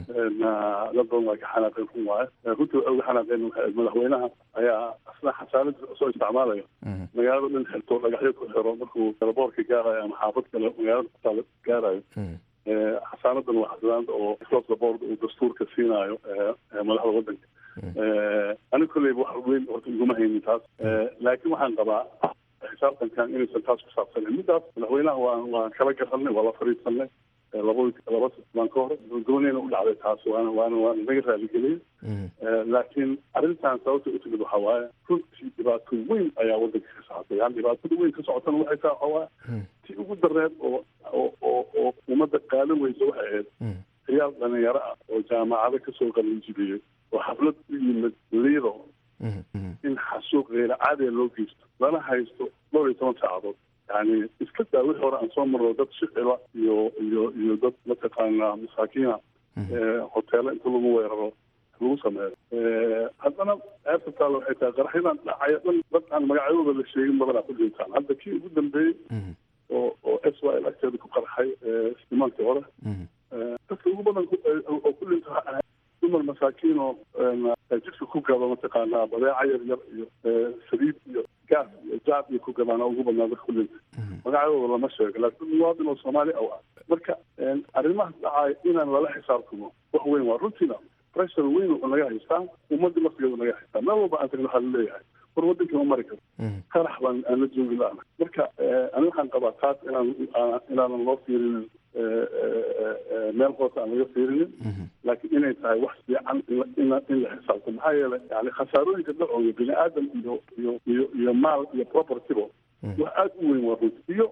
dad badan waa ka xanaaqeen run waaye runtii waxay uga xanaaqeen madaxweynaha ayaa asna xasaanad soo isticmaalayo magaalada dhan xirto dhagaxyo ku xiro markuu teleboorka gaarayo ama xaafad kale magaalada kutaala gaarayo xasaanadan waa xasaanada oo across the board uu dastuurka siinaayo madaxda waddanka aniga kolleyba wax weyn horta iguma haynin taas laakiin waxaan qabaa xisaabtankan inaysan taas ku saabsanen middaas madaxweynaha waan kala garanay waa la fariisanay laba baan ka hor dooneyna u dhacday taas waana naga raaligeliyay laakiin arrintan sababta u timid waxa waaye runtii dhibaato weyn ayaa waddanka ka socotay yani dhibaatada weyn ka socotana waxay tahay waxa waaye tii ugu dareed oo ummadda qaadan weysa waxay ahayd ciyaal dhalinyaro ah oo jaamacado kasoo qalinjibiyey oo xaflad u yimid liido in xasuuq geyra caadiga loo geysto lana haysto 12 saacadood yani iska daa wixii hore aan soo marro dad shicila iyo dad mataqaanaa masaakiina hoteelo inta lagu weeraro lagu sameeyo haddana ceebta taale waxay tahay qaraxyadan dhacaya dhan dad aan magacyadooda la sheegin badanaa ku dhintaan hadda kii ugu dambeeyey oo SYL agteeda ku qarxay istimaalkii hore dadka ugu badan oo ku dhinta dumar masaakiin oo jidka ku gado mataqaanaa badeeca yar yar iyo saliid iyo gaas iyo jaad iyo ku gadaana ugu badnaa dadka ku dhintay magacadooda lama sheego laakiin muwaadin oo soomaali ah marka arrimahaas dhacaya inaan lala xisaabtamo wax weyn waa runtiina pressure weyn oo naga haystaa ummadda laftigeeda naga haystaa meel walba aan tagno waxaa laleeyahay war waddanka ma mari karo qarax baan aan la joogi la-ana marka ani waxaan qabaa taas inaanan loo fiirinin meel hoose aan laga fiirinin laakiin inay tahay wax fiican in la xisaabto maxaa yeelay yani khasaarooyinka dhacooya bini aadam iyo maal iyo propertybo wax aada u weyn waa runti iyo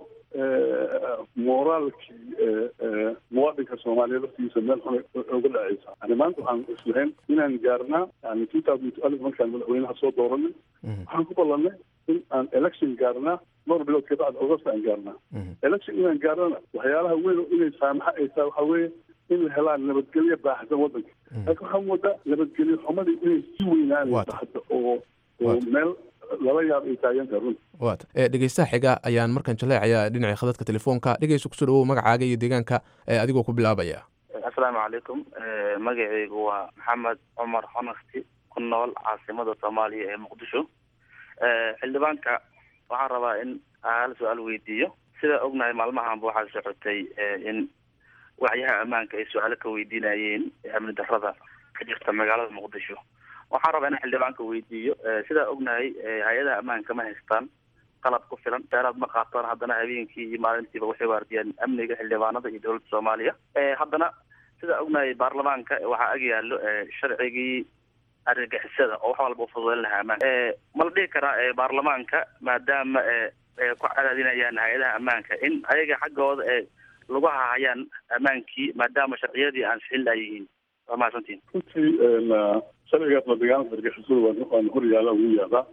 moraalkii muwaadinka soomaaliyeed laftigiisa meel xun uga dhacaysa yani maanta waxaan islahayn inaan gaarnaa yani 2012 markaan madaxweynaha soo dooranay waxaan ku ballanay in aan election gaarnaa dhowr bilood ka bacd august aan gaarnaa election inaan gaarnana waxyaalaha weyn inay saamaxa ay tahay waxaa weeye in la helaan nabadgelyo baaxsan waddanka laakiin waxaa moodaa nabadgelyo xumadii inay si weynaanayso hadda oo meel lala yaab ay taagantahay runta waata dhegeystaha xiga ayaan markaan jaleecayaa dhinaca khadadka telefoonka dhegeyso kusoo dhawow magacaaga iyo deegaanka adigoo ku bilaabaya assalaamu calaykum magacaygu waa maxamed cumar xonasti ku nool caasimada soomaaliya ee muqdisho xildhibaanka waxaan rabaa in hal su-aal weydiiyo sida ognahay maalmahanba waxaa socotay in wacyaha ammaanka ay su-aalo ka weydiinayeen amni darrada ka jirta magaalada muqdisho waxaan rabaa in xildhibaanka weydiiyo sidaa ognahay hay-adaha ammaanka ma haystaan qalab ku filan dheeraad ma qaataan haddana habeenkii iyo maalintiiba waxay waardiyaan amniga xildhibaanada iyo dowladda soomaaliya haddana sidaa ognahay baarlamaanka waxaa ag yaallo sharcigii argagixisada oo wax walba ufududeyn lahaa ammaanka ma la dhihi karaa baarlamaanka maadaama ku cadaadinayaan hay-adaha ammaanka in ayaga xaggooda lagu hahayaan ammaankii maadaama sharciyadii aan sixin layihiin waa mahadsantiin runtii sharcigaas la dagaalanka argagixisada waan hor yaala ugu yaalaa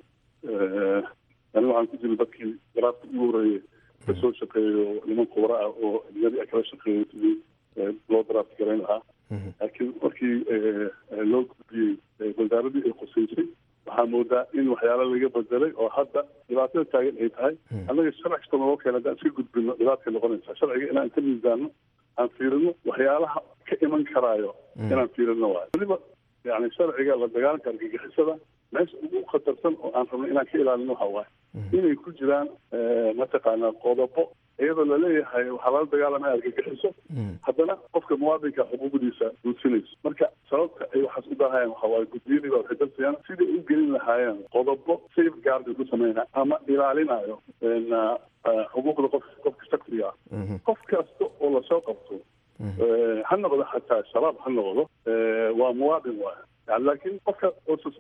aniga waxaan ku jira dadkii garaadka ugu horeeyey ka soo shaqeeyo niman kubara ah oo adiyadii kala shaqeeyo sidii loo daraafti garayn lahaa laakiin markii loo gudbiyey wasaaradii ay qusaysay waxaa moodaa in waxyaala laga bedelay oo hadda dhibaatada taagan ay tahay annaga sharci kasta naloo keena haddaan iska gudbino dhibaatay noqonaysaa sharciga inaan inta miisaano aan fiirino waxyaalaha ka iman karaayo inaan fiirino waayo weliba yani sharciga la dagaalanka argagixisada meesha ugu khatarsan oo aan rabno inaan ka ilaalino waxa waaye inay ku jiraan mataqaanaa qodobo iyadoo laleeyahay waxaa lala dagaalamaya argagixiso haddana qofka muwaadinka xuquuqdiisa duudsinayso marka sababta ay waxaas u daahayaan waxa waaye guddiyadii baa waxay dalsayaan siday u gelin lahaayeen qodobo safeguard ay ku sameynaya ama ilaalinayo xuquuqda qofka shaksiga ah qof kasta oo lasoo qabto ha noqdo xataa shabaab ha noqdo waa muwaadin waay yani laakiin qofka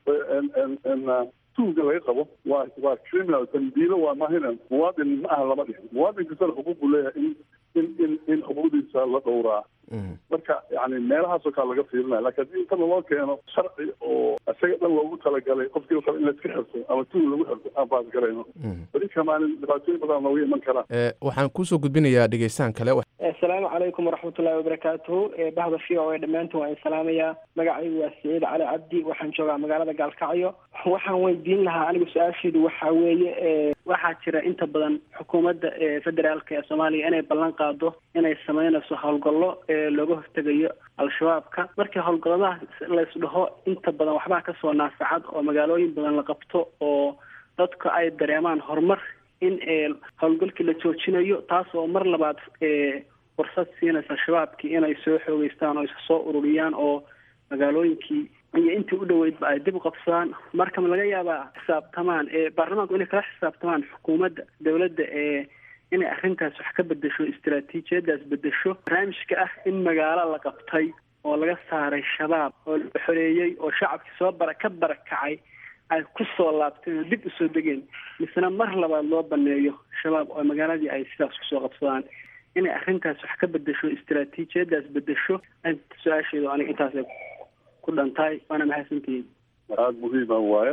tuuga laga qabo waa criminal dambiilo waa mahina muwaadin ma aha lama dhihin muwaadin kastana xuquuq buu leeyahay in xuquuqdiisa la dhowraa marka yani meelahaasoo kale laga fiirinaya lakin haddii inta loo keeno sharci oo isaga dhan loogu talagalay qofkii kale in la iska xirto ama tuug lagu xirto aan baas garayno beri kamaalin dhibaatooyin badan nooga iman karaa waxaan kusoo gudbinayaa dhegeystaan kale asalaamu calaykum waraxmatullahi wabarakaatuhu bahda v o a dhammaantiin waan salaamayaa magacaygu waa siciid cali cabdi waxaan joogaa magaalada gaalkacyo waxaan weydiin lahaa anigu su-aasheedu waxaa weeye waxaa jira inta badan xukuumadda federaalka ee soomaaliya inay ballan qaado inay sameynayso howlgallo looga hortegayo al-shabaabka markii howlgalladaha laysdhaho inta badan waxbaa kasoo naasacad oo magaalooyin badan la qabto oo dadka ay dareemaan horumar in howlgalkii la joojinayo taas oo mar labaad fursad siinaysa shabaabkii inay soo xoogeystaan oo isa soo ururiyaan oo magaalooyinkii iyo intii u dhoweydba ay dib u qabsadaan marka ma laga yaabaa xisaabtamaan baarlamaanku inay kala xisaabtamaan xukuumadda dowladda inay arrintaas wax ka bedesho istaraatiijiyadaas bedesho barnaamijka ah in magaalo la qabtay oo laga saaray shabaab oo la xoreeyey oo shacabkii soo ka barakacay ay ku soo laabteen oo dib usoo degeen misena mar labaad loo baneeyo shabaab oo magaaladii ay sidaas kusoo qabsadaan inay arrintaas wax ka bedesho istaraatiijiyadaas bedesho su-aasheedu aniga intaasay ku dhantahay waana mahadsantihiin aada muhiima waayo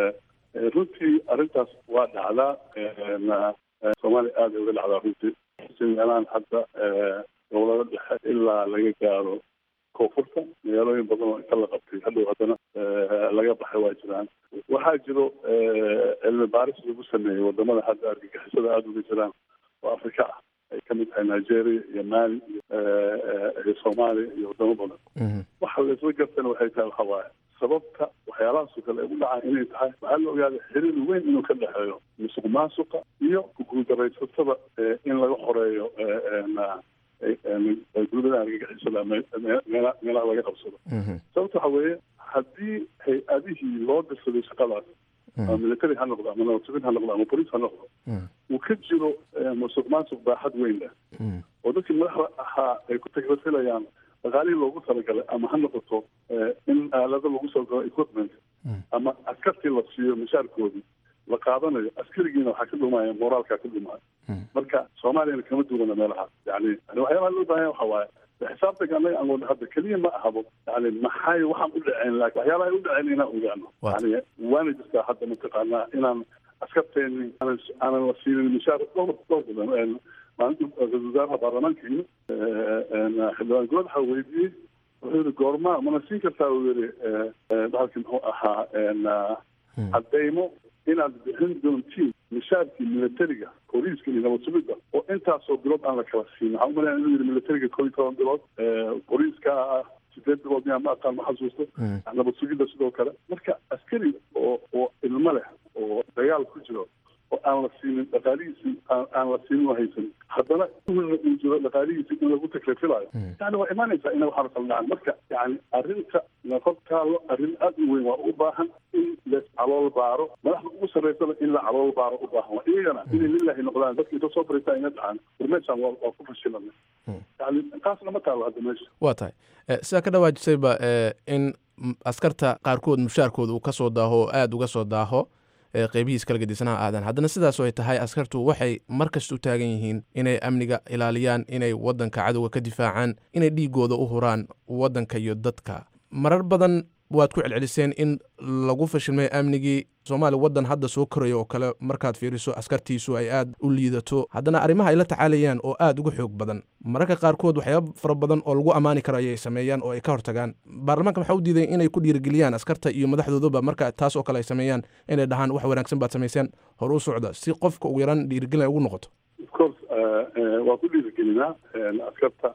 runtii arrintaas waa dhacdaa soomaaliya aada uga dhacdaa runtii meelaan hadda dowlado dhexe ilaa laga gaaro koonfurta magaalooyin badan oo inta la qabtay hadhow haddana laga baxay waa jiraan waxaa jiro cilmi baaris lagu sameeyey wadamada hadda argagixisada aada uga jiraan oo afrika ah ay kamid tahay nigeria iyo mali iyo soomaaliya iyo wadamo badan waxa la isla gartana waxay tahay waxa waaye sababta waxyaalahaasoo kale ay u dhacaan inay tahay waxaa la ogaaday xiriir weyn inuu ka dhexeeyo musuq maasuqa iyo guuldaraysatada in laga xoreeyo guuladaha argagixisada meelaha laga qabsado sababta waxa weeye haddii hay-adihii loo dirsaday shaqadaas ama military ha noqdo ama nabadsugiin ha noqdo ama boliis ha noqdo uu ka jiro musuq maasuq baaxad weyn leh oo dadkii madaxda ahaa ay ku tagrasilayaan dhaqaalihii loogu talagalay ama ha noqoto in aalado lagu soo galo equipment ama askartii la siiyo mishaarkoodii la qaadanayo askarigiina waxaa ka dhumaya moraalkaa ka dhumaya marka soomaaliyana kama duwana meelahaas yani waxyaabaha loo baahan waxa waaye xisaabtanka annaga aan wada hadda keliya ma ahabo yani maxay waxaan u dhaceen laakiin waxyaabaha ay u dhaceen inaan ogaano yani waana jirtaa hadda mataqaanaa inaan askarteeni aanan la siinin mishaar dhowr badan maalinta ra-iisul wasaaraha baarlamaanka iyo xildhibaan good waxaa weydiiyey wuxuu yihi goorma mana siin kartaa uu yihi bahalkii muxuu ahaa cadeymo inaad bixin doontiin mishaarkii militariga booliiska iyo nabad sugidda oo intaasoo bilood aan la kala siin waxaa umalaya inuu yihi militariga 11 bilood booliiska 8 bilood miyaa ma aqaan ma xasuusto nabad sugidda sidoo kale marka askari oo ilmo leh oo dagaal ku jiro oo aan la siinin dhaqaalihiisii aan la siinin oo haysan haddana uu jiro dhaqaalihiisii in lagu taklifilayo yani waa imaanaysaa ina waxaa kala dhacaan marka yani arrinta naqod taalo arrin aad u weyn waa u baahan in la calool baaro madaxda ugu sarreysana in la calool baaro u baahan waa iyagana inay lillahi noqdaan dadka inta soo fariistaa ina dhacaan warmeeshaan waa ku fashilana yani taasna ma taalo hadda meesha waa tahay sidaa ka dhawaajisayba in askarta qaarkood mushaarkooda uu ka soo daaho oo aada uga soo daaho qeybihiis kala gedisanaa aadan haddana sidaas ay tahay askartu waxay markasta u taagan yihiin inay amniga ilaaliyaan inay waddanka cadowga ka difaacaan inay dhiigooda u huraan waddanka iyo dadka marar badan waad ku celceliseen in lagu fashilmay amnigii soomaaliya waddan hadda soo koraya oo kale markaad fiiriso askartiisu ay aad u liidato haddana arrimaha ay la tacaalayaan oo aad uga xoog badan mararka qaarkood waxyaaba fara badan oo lagu ammaani karo ayay sameeyaan oo ay ka hortagaan baarlamaanka maxaa u diiday inay ku dhiirigeliyaan askarta iyo madaxdoodaba marka taas oo kale ay sameeyaan inay dhahaan wax wanaagsan baad samayseen hor u socda si qofka ugu yaraan dhiirigelin ay ugu noqoto of course waa ku dhiirigelinaa askarta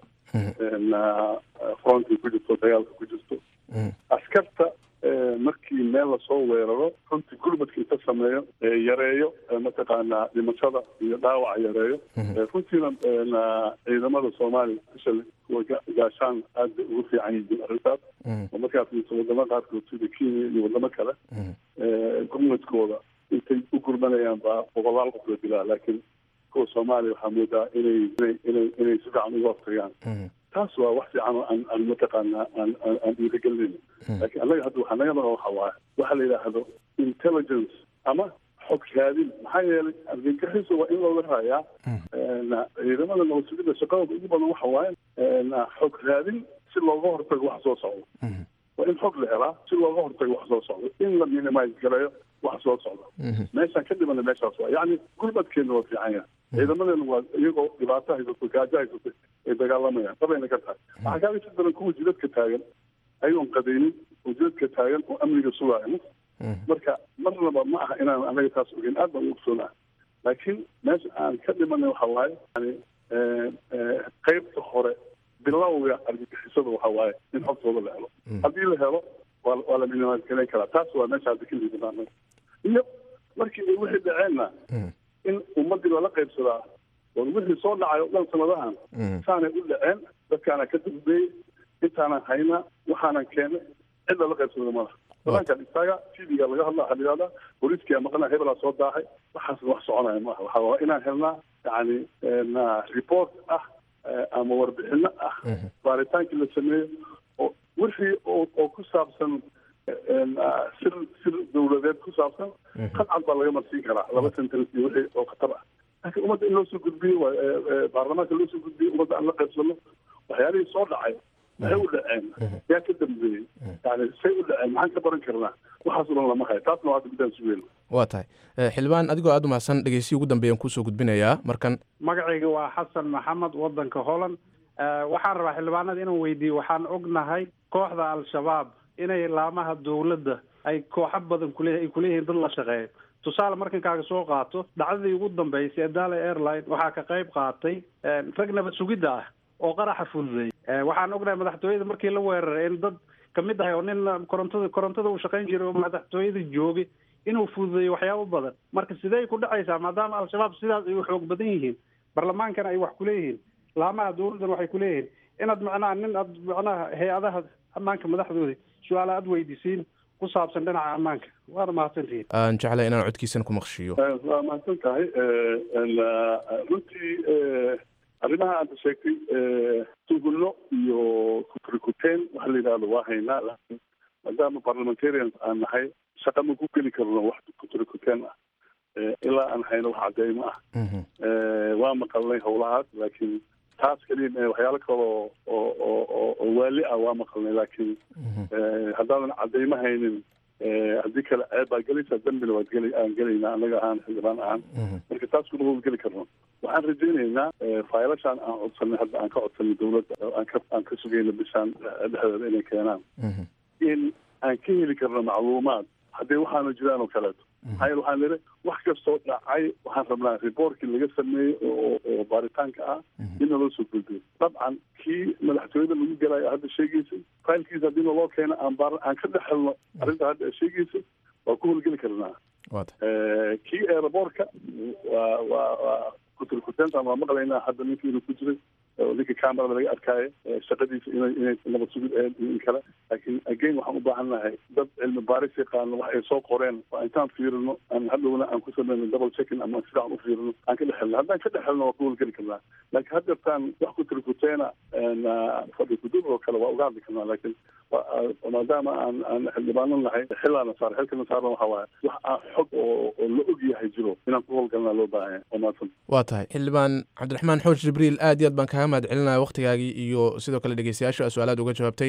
fronti ku jirto dagaalka ku jirto askarta markii meel lasoo weeraro runtii gurmadka inta sameeyo yareeyo mataqaanaa dhimashada iyo dhaawaca yareeyo runtiina ciidamada soomaaliya especially kuwa gaashaan aad bay ugu fiican yihiin arrintaas oo markaas miso wadamo qaarkood sida kenya iyo wadamo kale gurmadkooda intay u gurmanayaan baa boqolaal qof la dilaa laakiin kuwa soomaaliya waxaa moodaa inay si fiican uga hortagaan taas waa wax fiican oo aan mataqaanaa aan dhiirigelinayno laakiin annaga hadda waxaa naga maqan waxa waaye waxa la yidhaahdo intelligence ama xog raadin maxaa yeelay argagixisa waa in looga raayaa ciidamada nabad sugidda shaqadooda ugu badan waxa waaye xog raadin si looga hortago wax soo socdo waa in xog la helaa si looga hortago wax soo socdo in la minimise gareeyo wax soo socdo meeshaan ka dhimana meeshaas waa yacni gurmadkeena waa fiican yahay ciidamadeena waa iyagoo dhibaato haysato gaajo haysato ay dagaalamayaan dabayna ka tahay waxaa kaaga si daran kuwa jidadka taagan ayagoon qadaynin oo jidadka taagan oo amniga sugaayo marka marnaba ma aha inaan anaga taas ogeyn aad baan u ogsoonaa laakiin meesha aan ka dhimanay waxa waaye yani qaybta hore bilowga argagixisada waxa waaye in xogtooda la helo haddii la helo waa la minimaasgarayn karaa taas waa meesha hadda ka liidanaana iyo markii ay wixii dhaceenna in ummaddii lala qaybsadaa oo wixii soo dhacay o dhan sanadahan saanay u dhaceen dadkaana ka dambeeyey intaanan hayna waxaanan keenay cid lala qaybsada malaha banaankan istaaga tvga laga hadla waxaa layihahdaa booliiskia maqnaa hebelaa soo daahay waxaasna wax soconaya maaha waxaa waa inaan helnaa yani report ah ama warbixino ah baaritaankii la sameeyo oo wixii oo ku saabsan sir dawladeed ku saabsan qadcad baa laga marsiin karaa laba sentence iyo wixii oo khatar ah laakiin ummadda in loo soo gudbiyo baarlamaanka loo soo gudbiyo ummadda aan la qaybsano waxyaalihii soo dhacay maxay u dhaceen yaa ka dambeeyey yani say u dhaceen maxaan ka baran karnaa waxaas o dhan lama hayo taasna waa midaan sugeyna waa tahay xildhibaan adigoo aada umahadsan dhegeysiyi ugu dambeeyaan kuusoo gudbinayaa markan magacayga waa xasan maxamed wadanka holland waxaan rabaa xildhibaanada inaan weydiiyo waxaan ognahay kooxda al-shabaab inay laamaha dowladda ay kooxo badan ay kuleeyihiin dad la shaqeeyo tusaale markankaaga soo qaato dhacdadii ugu dambeysay ee Dala Airline waxaa ka qayb qaatay rag nabad sugidda ah oo qaraxa fududeeyay waxaan ognahay madaxtooyada markii la weeraray in dad kamid ah oo nin korontada uu shaqayn jiray oo madaxtooyada joogay inuu fududeeyo waxyaabo badan marka sidee ku dhacaysaa maadaama al-shabaab sidaas ay u xoog badan yihiin barlamaankana ay wax ku leeyihiin laamaha dowladdan waxay ku leeyihiin inaad macnaha nin aad macnaha hay-adaha ammaanka madaxdooda su-aala aad weydiisiin ku saabsan dhinaca ammaanka waana mahadsantihiin aan jeclay inaan codkiisan ku maqshiyo waa mahadsan tahay runtii arrimaha aada sheegtay tugulno iyo kutrikuteen waxa la yidhahdo waa haynaa laakiin maadaama parliamentarians aan nahay shaqa ma ku geli karno wax kutrikuteen ah ilaa aan hayno wax cadeymo ah waa maqalnay howlahaas laakiin taas keliya waxyaalo kale oo waali ah waa maqalnay laakiin haddaadan cadeymo haynin haddii kale ceeb baa gelaysaa dambina aan gelaynaa anaga ahaan xildhibaan ahaan marka taas kuma howlgeli karno waxaan rajaynaynaa faylashaan aan codsanay hadda aan ka codsanay dawladda aan ka sugayna bishaan dhexdeeda inay keenaan in aan ka heli karno macluumaad haddii waxaana jiraan oo kaleeto maxaa yeele waxaan niri wax kastoo dhacay waxaan rabnaa reportkii laga sameeyey oo baaritaanka ah in naloo soo gudbiyo dabcan kii madaxtooyada lagu galayo hadda sheegaysay faylkiisa haddii naloo keena aan ka dhex helno arrinta hadda sheegaysay waa ku howlgeli karnaa kii aeroboortka waa kutrikuteenta waa maqlaynaa hadda ninkii inuu ku jiray ninka camerada laga arkaayo shaqadiisa inay nabad sugid ahayd in kale laakiin again waxaan u baahan nahay dad cilmi baaris yaqaano wax ay soo qoreen waa intaan fiirino aan hadhowna aan ku sameyno double checking ama sidaan u fiirino aan ka dhex helno haddaan ka dhex helno waa ku howlgeli karnaa laakiin haddeertaan wax kutrikuteena fadhi kudur oo kale waa uga hadli karnaa laakiin maadaama aan xildhibaano nahay xilaana saar xilkana saarna waxa waaye wax aan xog oo la og yahay jiro inaan ku howlgalnaa loo baahan yahay waa mahadsan waa tahay xildhibaan cabdiraxmaan xoosh jibriil aad iyo aad baan kaga mahad celinaya waktigaagii iyo sidoo kale dhegeystayaasha su-aalaad uga jawaabtay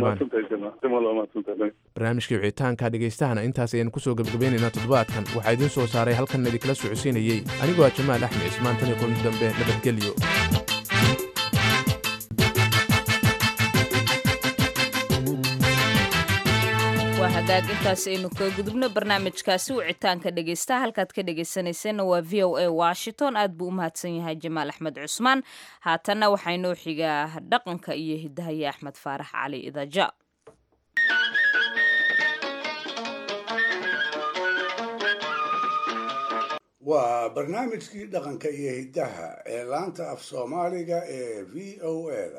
barnaamijkii wicitaanka dhegeystahana intaas ayaynu kusoo gebgabaynaynaa toddobaadkan waxaa idiin soo saaray halkan idinkala socodsiinayey anigoo ah jamaal axmed ismaan tan iyo kulmi dambe nabadgelyo waa hagaag intaas aynu ka gudubno barnaamijkaasi wicitaanka dhegeysta halkaad ka dhegeysanayseena waa v o a washington aad buu u mahadsan yahay jamaal axmed cusmaan haatanna waxaa inoo xigaa dhaqanka iyo hidahaya axmed faarax cali idaja waa barnaamijkii dhaqanka iyo hidaha ee laanta af soomaaliga ee v o a-da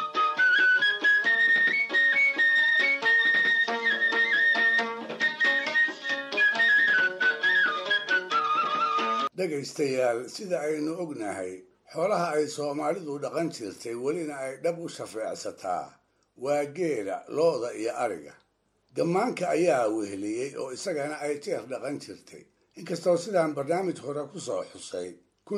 dhegaystayaal sida aynu ognahay xoolaha ay soomaalidu dhaqan jirtay welina ay dhab u shafeecsataa waa geela looda iyo ariga gammaanka ayaa weheliyey oo isagana ay jeer dhaqan jirtay inkastoo sidaan barnaamij hore ku soo xusay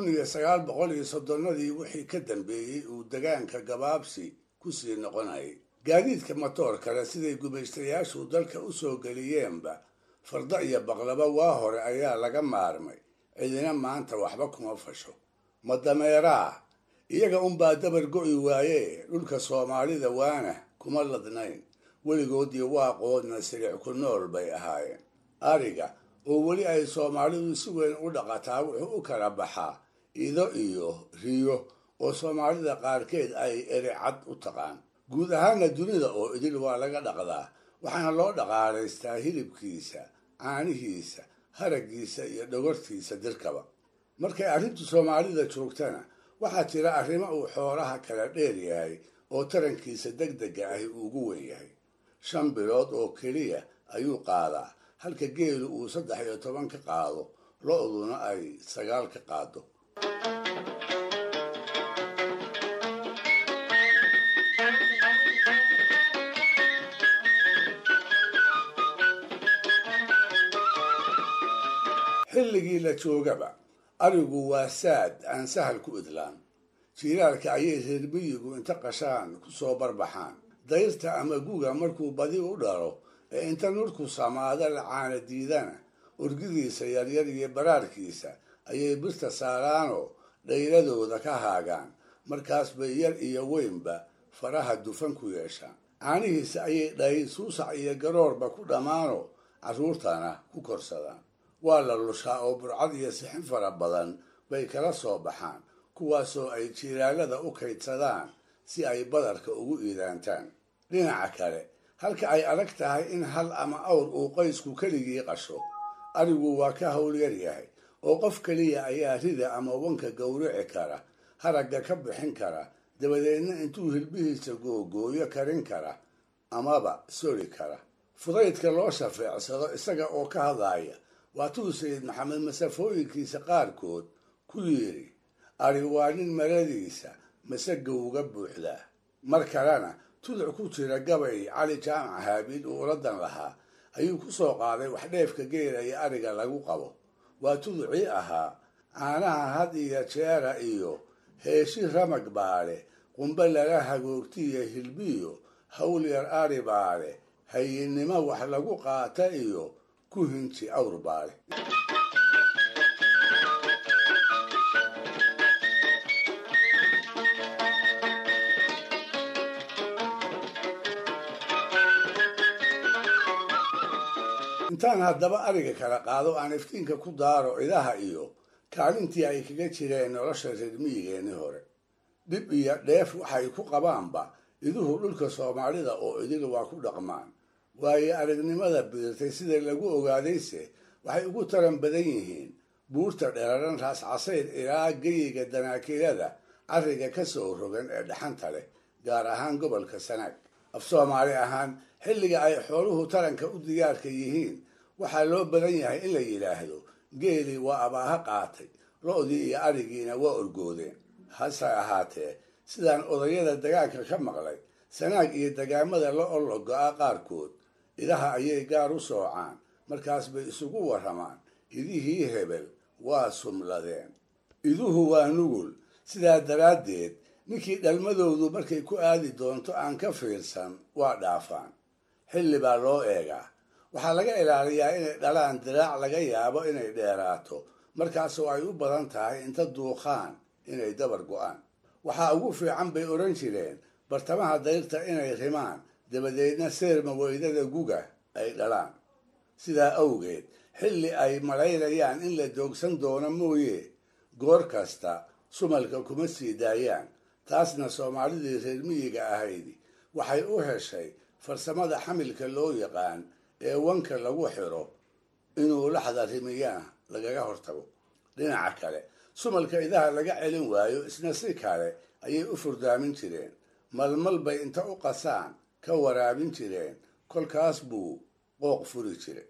1930 wixii ka dambeeyey uu degaanka gabaabsi ku sii noqonayay gaadiidka matoor kale siday gumaystayaashu dalka u soo geliyeenba farda iyo baqlaba waa hore ayaa laga maarmay cidina maanta waxba kuma fasho ma dameeraa iyaga unbaa dabar go'i waaye dhulka soomaalida waana kuma ladnayn weligoodii waaqoodna silic ku nool bay ahaayeen ariga oo weli ay soomaalidu si weyn u dhaqataa wuxuu u kala baxaa ido iyo riyo oo soomaalida qaarkeed ay ericad u taqaan guud ahaana dunida oo idil waa laga dhaqdaa waxaana loo dhaqaalaystaa hilibkiisa caanihiisa haraggiisa iyo dhogortiisa dirkaba markay arrintu soomaalida joogtana waxaa jira arrimo uu xoolaha kala dheer yahay oo tarankiisa degdega ahi ugu weyn yahay 5 bilood oo keliya ayuu qaadaa halka geelu uu 13 ka qaado lo-duna ay 9 ka qaado xilligii la joogaba arigu waa saad aan sahal ku idlaan jiilaalka ayay reer miyigu inta qashaan ku soo barbaxaan dayrta ama guga markuu badi u dhalo ee inta nurku samaada la caana diidana urgidiisa yaryar iyo baraarkiisa ayay birta saaraanoo dhayladooda ka haagaan markaas bay yar iyo weynba faraha dufan ku yeeshaan caanihiisa ayay dhayn suusac iyo garoorba ku dhammaanoo carruurtana ku korsadaan waa la lushaa oo burcad iyo sixin fara badan bay kala soo baxaan kuwaasoo ay jiilaalada u kaydsadaan si ay badarka ugu iidaantaan dhinaca kale halka ay adag tahay in hal ama awr uu qoysku keligii qasho arigu waa ka howlyar yahay oo qof keliya ayaa rida ama wanka gowrici kara haragga ka bixin kara dabadeedna intuu hilbihiisa googooyo karin kara amaba soli kara fudaydka loo shafeecsado isaga oo ka hadlaya waatuu sayid maxamed masafooyinkiisa qaarkood ku yidhi ari waa nin maradiisa masaga uga buuxdaa. mar kalena tuduc ku jira gabay cali jaamac haabiil uu uladan lahaa ayuu ku soo qaaday wax dheefka geela iyo ariga lagu qabo. waa tuducii ahaa caanaha had iyo jeera iyo heeshi ramag baale qumbe lala hagoogtiiyo hilbiyo hawl yar ari baale hayinnimo wax lagu qaata iyo ku hinji awr baale. intaan haddaba ariga kala qaado aan iftiinka ku daaro idaha iyo kaalintii ay kaga jireen nolosha reer miyigeennii hore. dhib iyo dheef waxay ku qabaanba iduhu dhulka soomaalida oo idil waa ku dhaqmaan. waayo aragnimada biirtay sida lagu ogaadayse waxay ugu taran badan yihiin buurta dheraran raas casayr ilaa geyiga danaakiilada carriga ka soo rogan ee dhaxanta leh, gaar ahaan gobolka Sanaag. af Soomaali ahaan xilliga ay xooluhu taranka u diyaarka yihiin waxaa loo badan yahay in la yidhaahdo geelii waa abaaha qaatay, lo'-dii iyo arigiina waa orgoodeen. hase ahaatee sidaan odayada dagaalka ka maqlay, Sanaag iyo degaamada la ologo-a qaarkood idaha ayay gaar u soocaan, markaas bay isugu warramaan idihii hebel waa sumladeen. iduhu waa nugul, sidaa daraaddeed ninkii dhalmadoodu markay ku aadi doonto aan ka fiirsan waa dhaafaan. xilli baa loo eegaa. waxaa laga ilaaliyaa inay dhalaan diraac laga yaabo inay dheeraato, markaasoo ay u badan tahay inta duuqaan inay dabar go'aan. waxaa ugu fiican bay odhan jireen bartamaha dayrta inay rimaan, dabadeedna seerma weydada guga ay dhalaan. sidaa awgeed xilli ay malaynayaan in la doogsan doono mooye goor kasta sumalka kuma sii daayaan. taasna soomaalidii reer miyiga ahaydi waxay u heshay farsamada xamilka loo yaqaan ee wanka lagu xiro inuu laxda rimiyana lagaga hortago. dhinaca kale sumalka idaha laga celin waayo isna si kale ayay u furdaamin jireen. malmal bay inta u qasaan ka waraabin jireen, kolkaas buu qooq furi jiray.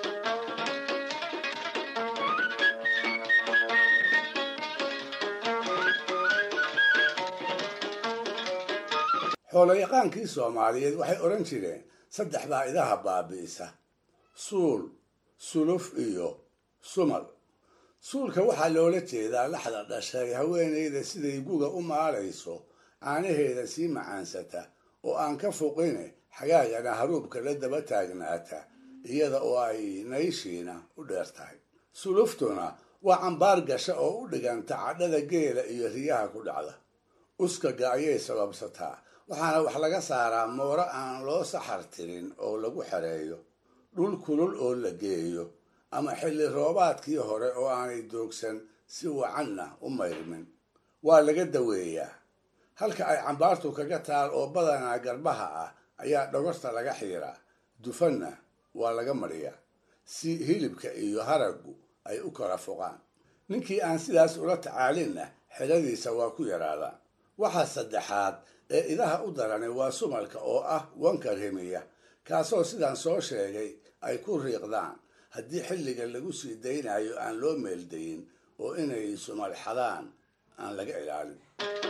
xoolayaqaankii Soomaaliyeed waxay odhan jireen saddex baa idaha baabi'isa: suul, suluf iyo sumal. suulka waxaa loola jeedaa laxda dhashay haweenayda siday guga u maalayso caanaheeda sii macaansata oo aan ka foqine xagaagana haruubka la daba taagnaata iyada oo ay nayshiina u dheer tahay. suluftuna waa cambaar gasha oo u dhiganta cadhada geela iyo riyaha ku dhacda. uskaga ayay sababsataa, waxaana wax laga saaraa mooro aan loo saxar tirin oo lagu xereeyo, dhul kulul oo la geeyo, ama xilli roobaadkii hore oo aanay doogsan si wacanna u mayrmin. waa laga daweeyaa. halka ay cambaartu kaga taal oo badanaa garbaha ah ayaa dhogorta laga xiiraa, dufanna waa laga mariyaa si hilibka iyo haraggu ay u kala foqaan. ninkii aan sidaas ula tacaalinna xeladiisa waa ku yaraadaan. waxa saddexaad ee idaha u daranay waa sumalka oo ah wanka rimiya, kaasoo sidaan soo sheegay ay ku riiqdaan haddii xilliga lagu sii daynayo aan loo meeldayin oo inay sumal xadaan aan laga ilaalin.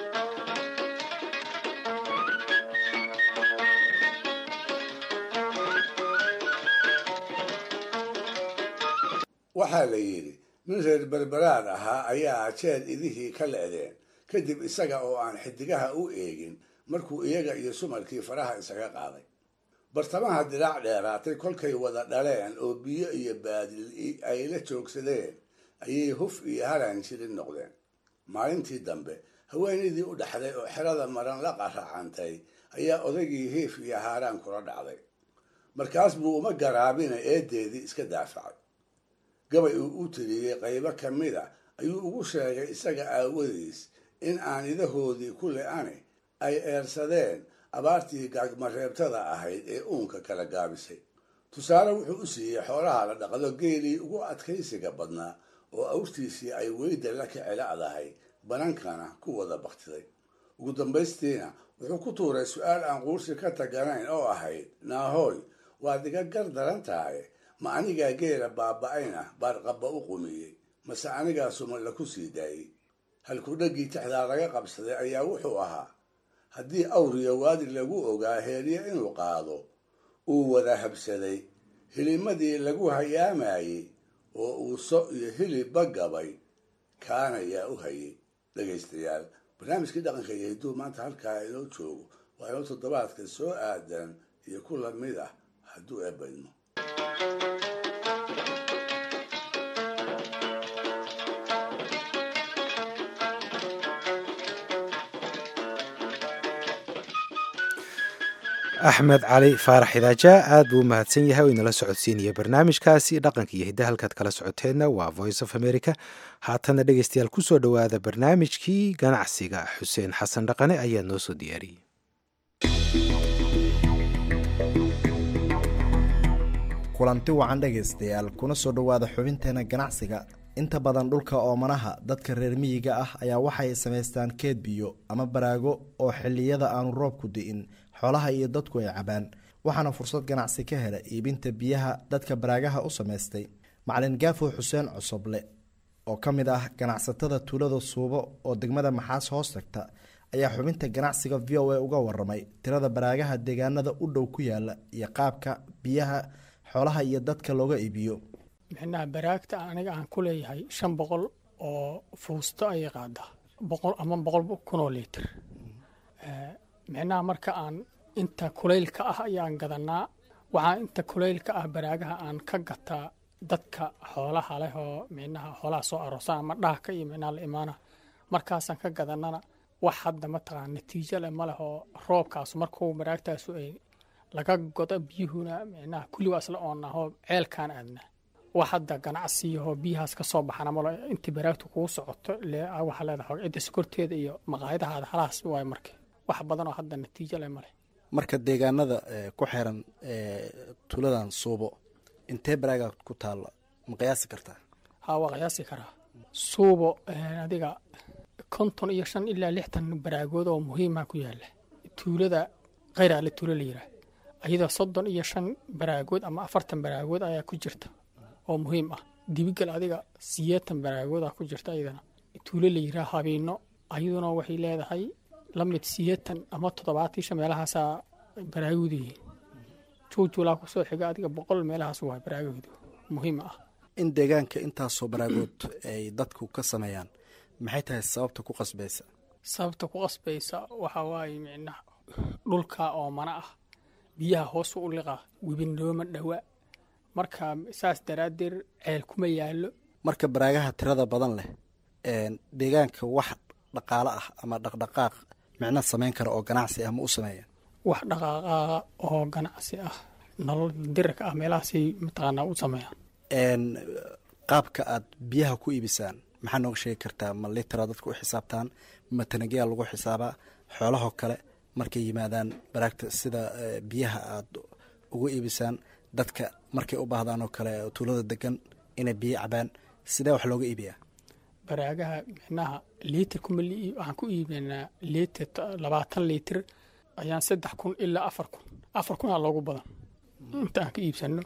waxaa la yidhi nin reer berberaad ahaa ayaa jeed idihii ka le'deen, kadib isaga oo aan xidigaha u eegin markuu iyaga iyo sumalkii faraha isaga qaaday. bartamaha diraac dheeraatay kolkay wada dhaleen oo biyo iyo baadil ay la joogsadeen ayay huf iyo haran jirin noqdeen. maalintii dambe haweenaydii u dhaxday oo xerada maran la qaracantay ayaa odaygii hiif iyo haaraan kula dhacday. markaas buu uma garaabina eedeedii iska daafacay. gabay uu u tiriyey qaybo ka mida ayuu ugu sheegay isaga aawadiis in aan idahoodii ku le-ane ay eersadeen abaartii gaagmareebtada ahayd ee uunka kala gaabisay. tusaale wuxuu u siiyey xoolaha la dhaqdo geelii ugu adkaysiga badnaa oo awrtiisii ay weyda la kacela'dahay, banankana ku wada baktiday. ugu dambaystiina wuxuu ku tuuray su-aal aan quursi ka taganayn oo ahayd: naahoy, waad iga gar daran tahay, ma anigaa geela baaba-ayna baarqabba u qumiyey, mase anigaa sumal la ku sii daayey? halkudhaggii tixdaa laga qabsaday ayaa wuxuu ahaa haddii awriyo waadi lagu ogaa heelye inuu qaado uu wada habsaday hilimadii lagu hayaamayey oo uu so iyo hilibba gabay kaanayaa u hayay. dhegaystayaal, barnaamijkii dhaqanka iyo hidduu maanta halkaa inoo joogo waa inoo toddobaadka soo aadan iyo ku lamid ah hadduu eebbaydno. axmed cali faarax idaaja aad buu u mahadsan yahay oo inala socodsiinaya barnaamijkaasi dhaqanka iyo hidda halkaad kala socoteenna waa voice of america. haatana dhegaystayaal ku soo dhowaada barnaamijkii ganacsiga. xuseen xasan dhaqane ayaa noo soo diyaariyey. kulanti wacan dhegaystayaal, kuna soo dhowaada xubinteena ganacsiga. inta badan dhulka oomanaha dadka reer miyiga ah ayaa waxay samaystaan keed biyo ama baraago oo xilliyada aanu roobku di'in xoolaha iyo dadku ay cabaan, waxaana fursad ganacsi ka hela iibinta biyaha dadka baraagaha u samaystay. macalin gaafo xuseen cosoble oo ka mid ah ganacsatada tuulada Suubo oo degmada Maxaas hoos tagta ayaa xubinta ganacsiga VOA uga waramay tirada baraagaha deegaanada u dhow ku yaala iyo qaabka biyaha xoolaha iyo dadka looga iibiyo. micnaha baraagta aniga aan ku leeyahay 500 oo fuusto ay qaada 100 ama 100 litir. micnaha marka aan inta kuleylka ah ayaan gadanaa, waxaa inta kuleylka ah baraagaha aan ka gataa dadka xoolaha leh oo micnaha xoolaha soo aroosa ama dhaaka iyo micnaha la imaana markaasaan ka gadanana wax hadda mataqaan natiijo leh ma leh oo roobkaas markuu baraagtaasu ay laga godo biyuhuna micnaha kulli waa isla oonaho ceelkaan aadna wax hadda ganacsiyo biyahaas ka soo baxana ma leh. intii baraagtu kugu socoto waxa leedahay cidda sokorteeda iyo maqaayadaha halaas waay markii wax badan oo hadda natiijo leh ma leh. marka deegaanada ku xiran tuuladan Suubo intee baraaga ku taala ma qiyaasi kartaa? haa waa qiyaasi karaa. Suubo adiga 55 ilaa 60 baraagood oo muhiim ah ku yaala. tuulada qeyra la tuula leeyahay ayada 35 baraagood ama 40 baraagood ayaa ku jirta oo muhiim ah. dibigal adiga 80 baraagood ah ku jirta ayadana. tuula leeyahay habeeno ayaduna waxay leedahay lamid 80 ama 70 meelahaas baraagoodii tuulaa ku soo xiga adiga 100 meelahaas waa baraagood muhiim ah. in deegaanka intaas soo baraagood ay dadku ka sameeyaan maxay tahay sababta ku qasbaysa? sababta ku qasbaysa waxa waaye micnaha dhulka oo mana ah biyaha hoos u liqa wibinooma dhawa marka saas daraadeed ceel kuma yaalo. marka baraagaha tirada badan leh deegaanka wax dhaqaale ah ama dhaqdhaqaaq micna sameyn kara oo ganacsi ah ma u sameeyaan? wax dhaqaaqa oo ganacsi ah nolol dirka ah meelahaasay mataqaanaa u sameeyaan. qaabka aad biyaha ku iibisaan maxaa nooga sheegi kartaa? ma litira dadku u xisaabtaan, ma tanagiya lagu xisaabaa? xoolahoo kale markay yimaadaan baraagta sida biyaha aad ugu iibisaan dadka markay u baahdaan oo kale tuulada degan inay biyo cabaan sidee wax looga iibiyaa? baraagaha micnaha litir kuma waxaan ku iibinaa litir 20 litir ayaan 3,000 ilaa 4,000 aa loogu badan inta aan ka iibsano.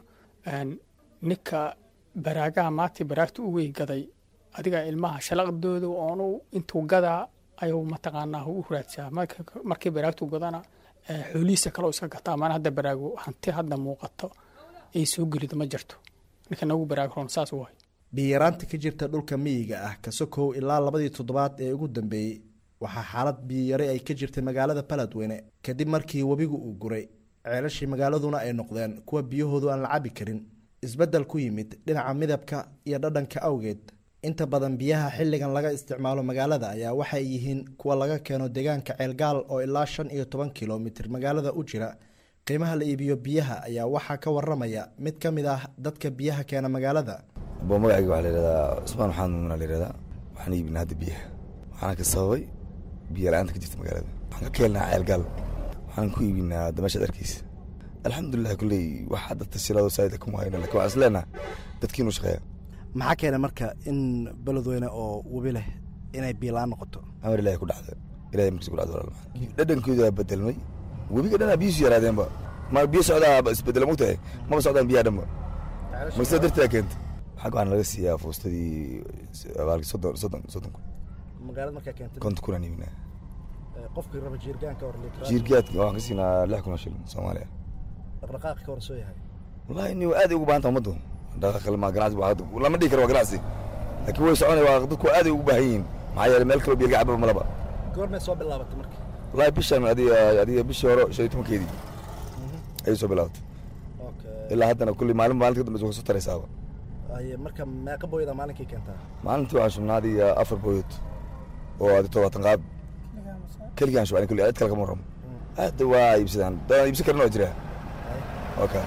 ninka baraagaha maati baraagta u weygaday adiga ilmaha shalaqdooda oonu intuu gadaa ayuu mataqaanaa u raadsaa markii baraagtu gadana xoolihiisa kale iska gataa. maana hadda baraago hanti hadda muuqato ay soo gelido ma jirto. ninka nagu baraagoon saas waay. biyaraanta ka jirta dhulka miyiga ah ka sokow ilaa 2 toddobaad ee ugu dambeeyey waxaa xaalad biyare ay ka jirtay magaalada Baladweyne kadib markii wabigu uu guray ceelashii magaaladuna ay noqdeen kuwa biyahoodu aan la cabi karin. isbedel ku yimid dhinaca midabka iyo dhadhanka awgeed. inta badan biyaha xilligan laga isticmaalo magaalada ayaa waxay yihiin kuwa laga keeno deegaanka Ceelgaal oo ilaa 15 kilomitir magaalada u jira. qiimaha la iibiyo biyaha ayaa waxaa ka waramaya mid ka mid ah dadka biyaha keena magaalada. magacayga waxaa la yidhahdaa Usmaan Maxamed la yidhahdaa. waxaan iibinaa hadda biyaha waxaana ka sababay biyo la'aanta ka jirta magaalada. waxaan ka keenaa Ceelgaal waxaan ku iibinaa damasha darkiisa. alxamdulilah kulley waxaa dadka shilado saayida kuma hayna laakiin waxaan isleenaha dadkiinu shaqeeya. maxaa keena marka in Baladweyne oo wabi leh inay biyo la'aan noqoto? amar ilaahay ku dhacday ilaahay markiis ku dhacday walaalma dhadhankooda waa bedelmay. webiga dhanaa biyuusu yaraadeenba ma biyo socdaa isbedela mogtahay maba socdaan biyaha dhanba magsida darteeda keenta. xag waxaana laga siiyaa fuustadii abaalkii 30 kun. magaalada markaa keentay konta kunaan iibinaa qofkii raba jiirgaanka hor liitraad jiirgaadka waxaan ka siinaa 6,000 shilin Soomaaliya dhaqdhaqaaqa ka hor soo yahay wallahi ni aad ugu baahan tahay ummaddu dhaqdhaqaaq ma ganacsi waa lama dhigi karo waa ganacsi laakiin way soconay waa dadku aad ugu baahan yihiin maxaa yeelay meel kale biyo gacaba ma laba goorma soo bilaabatay markii wallahi bishan adiga bishii hore 15keedii ay soo bilaabatay ilaa haddana kulli maalinta dambe soo taraysaaba ay marka meeqa booyada maalinkii keentaa maalintii waxaan shubnaadii 4 booyad oo aad 7 qaab kaligaan shubaan kulli aad kala kama waramo aad waa iibsadaan dad iibsan karnaa jira okay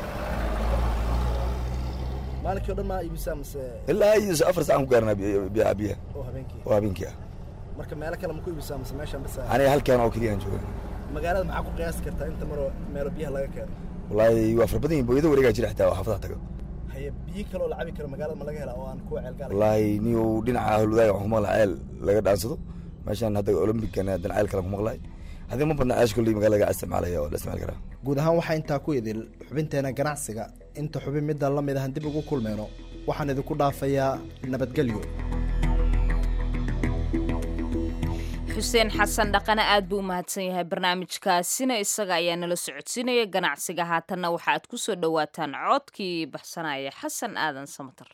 maalinkii oo dhan ma iibsaa mise ilaa 4 saac ku gaarnaa biya oo habeenkii marka meel kale ma ku iibsaa mise meeshan bas aniga halkaan oo kaliya aan joogaa magaalada maxaa ku qiyaas kartaa inta meel biyaha laga keeno wallahi waa farbadin booyada wareega jira xitaa xaafadaha tago haye biyo kale oo la cabi karo magaalada ma laga helaa oo aan ku ceel gaar wallahi niyo dhinaca huludaay waxaan kuma ceel laga dhaansado meeshan hadda Olympic-kana dan ceel kale kuma qlay hadii ma badna aashku li magaalada isticmaalaya oo la isticmaal karaa guud ahaan waxa inta ku idil xubinteena ganacsiga inta xubin mid la mid ah dib ugu kulmeeno waxaan idinku dhaafayaa nabadgelyo xuseen xasan dhaqana aad buu u mahadsan yahay barnaamijkaasina isaga ayaa nala socodsiinaya ganacsiga haatanna waxa aad ku soo dhawaataan codkii baxsanaya xasan aadan samatar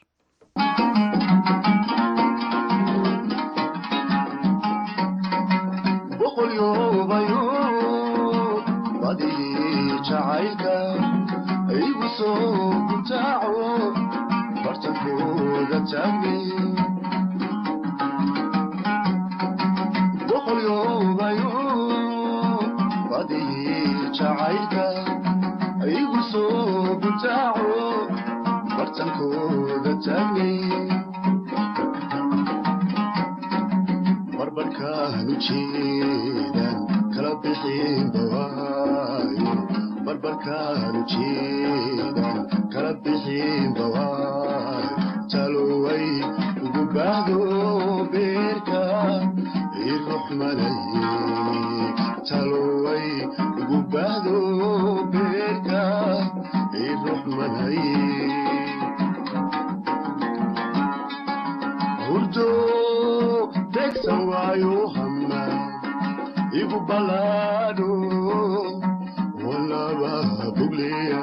barbarkaanu jeedan kala bixin bawaayo barbarkaanu jeedan kala bixin bawaayo taloway ugu baahdo beerka iruxmanay taloway ugu baahdo beerka iruxmanay hurdo degsan waayo hamma igu balaado walaba bugleya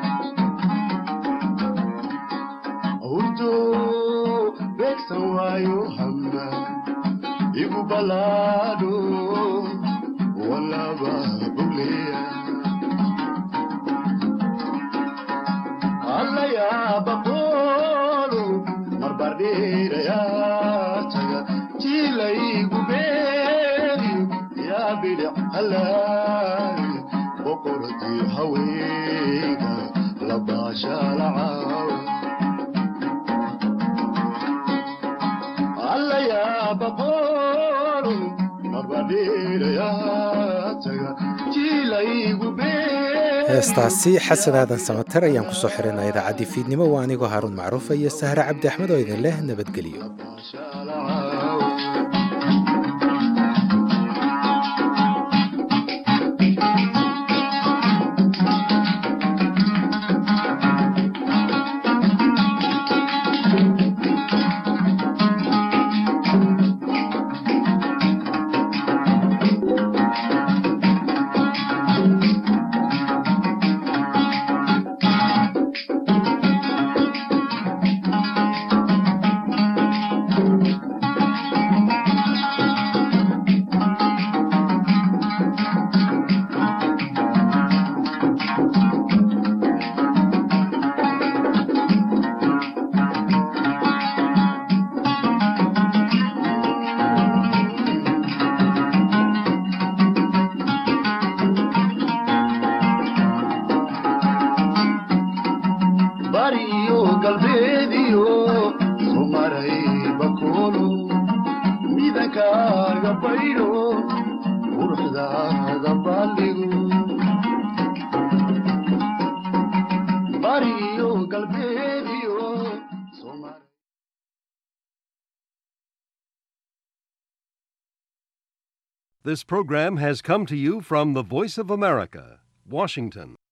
hurdo degsan waayo hamma igu balaado walaba bugleya alla ya baqolo marbardheeraya taga tilaygu beeri yaa bidhic halaay boqoradii haweenka la baashaalacaaw alla yaa baqolo marbardheeraya taga tilaygu beeri heestaasi xasan aadan samatar ayaan ku soo xirinaa idaacaddii fiidnimo waa anigoo haaruun macruufa iyo sahre cabdi axmed oo idin leh nabadgelyo This program has come to you from the Voice of America, Washington.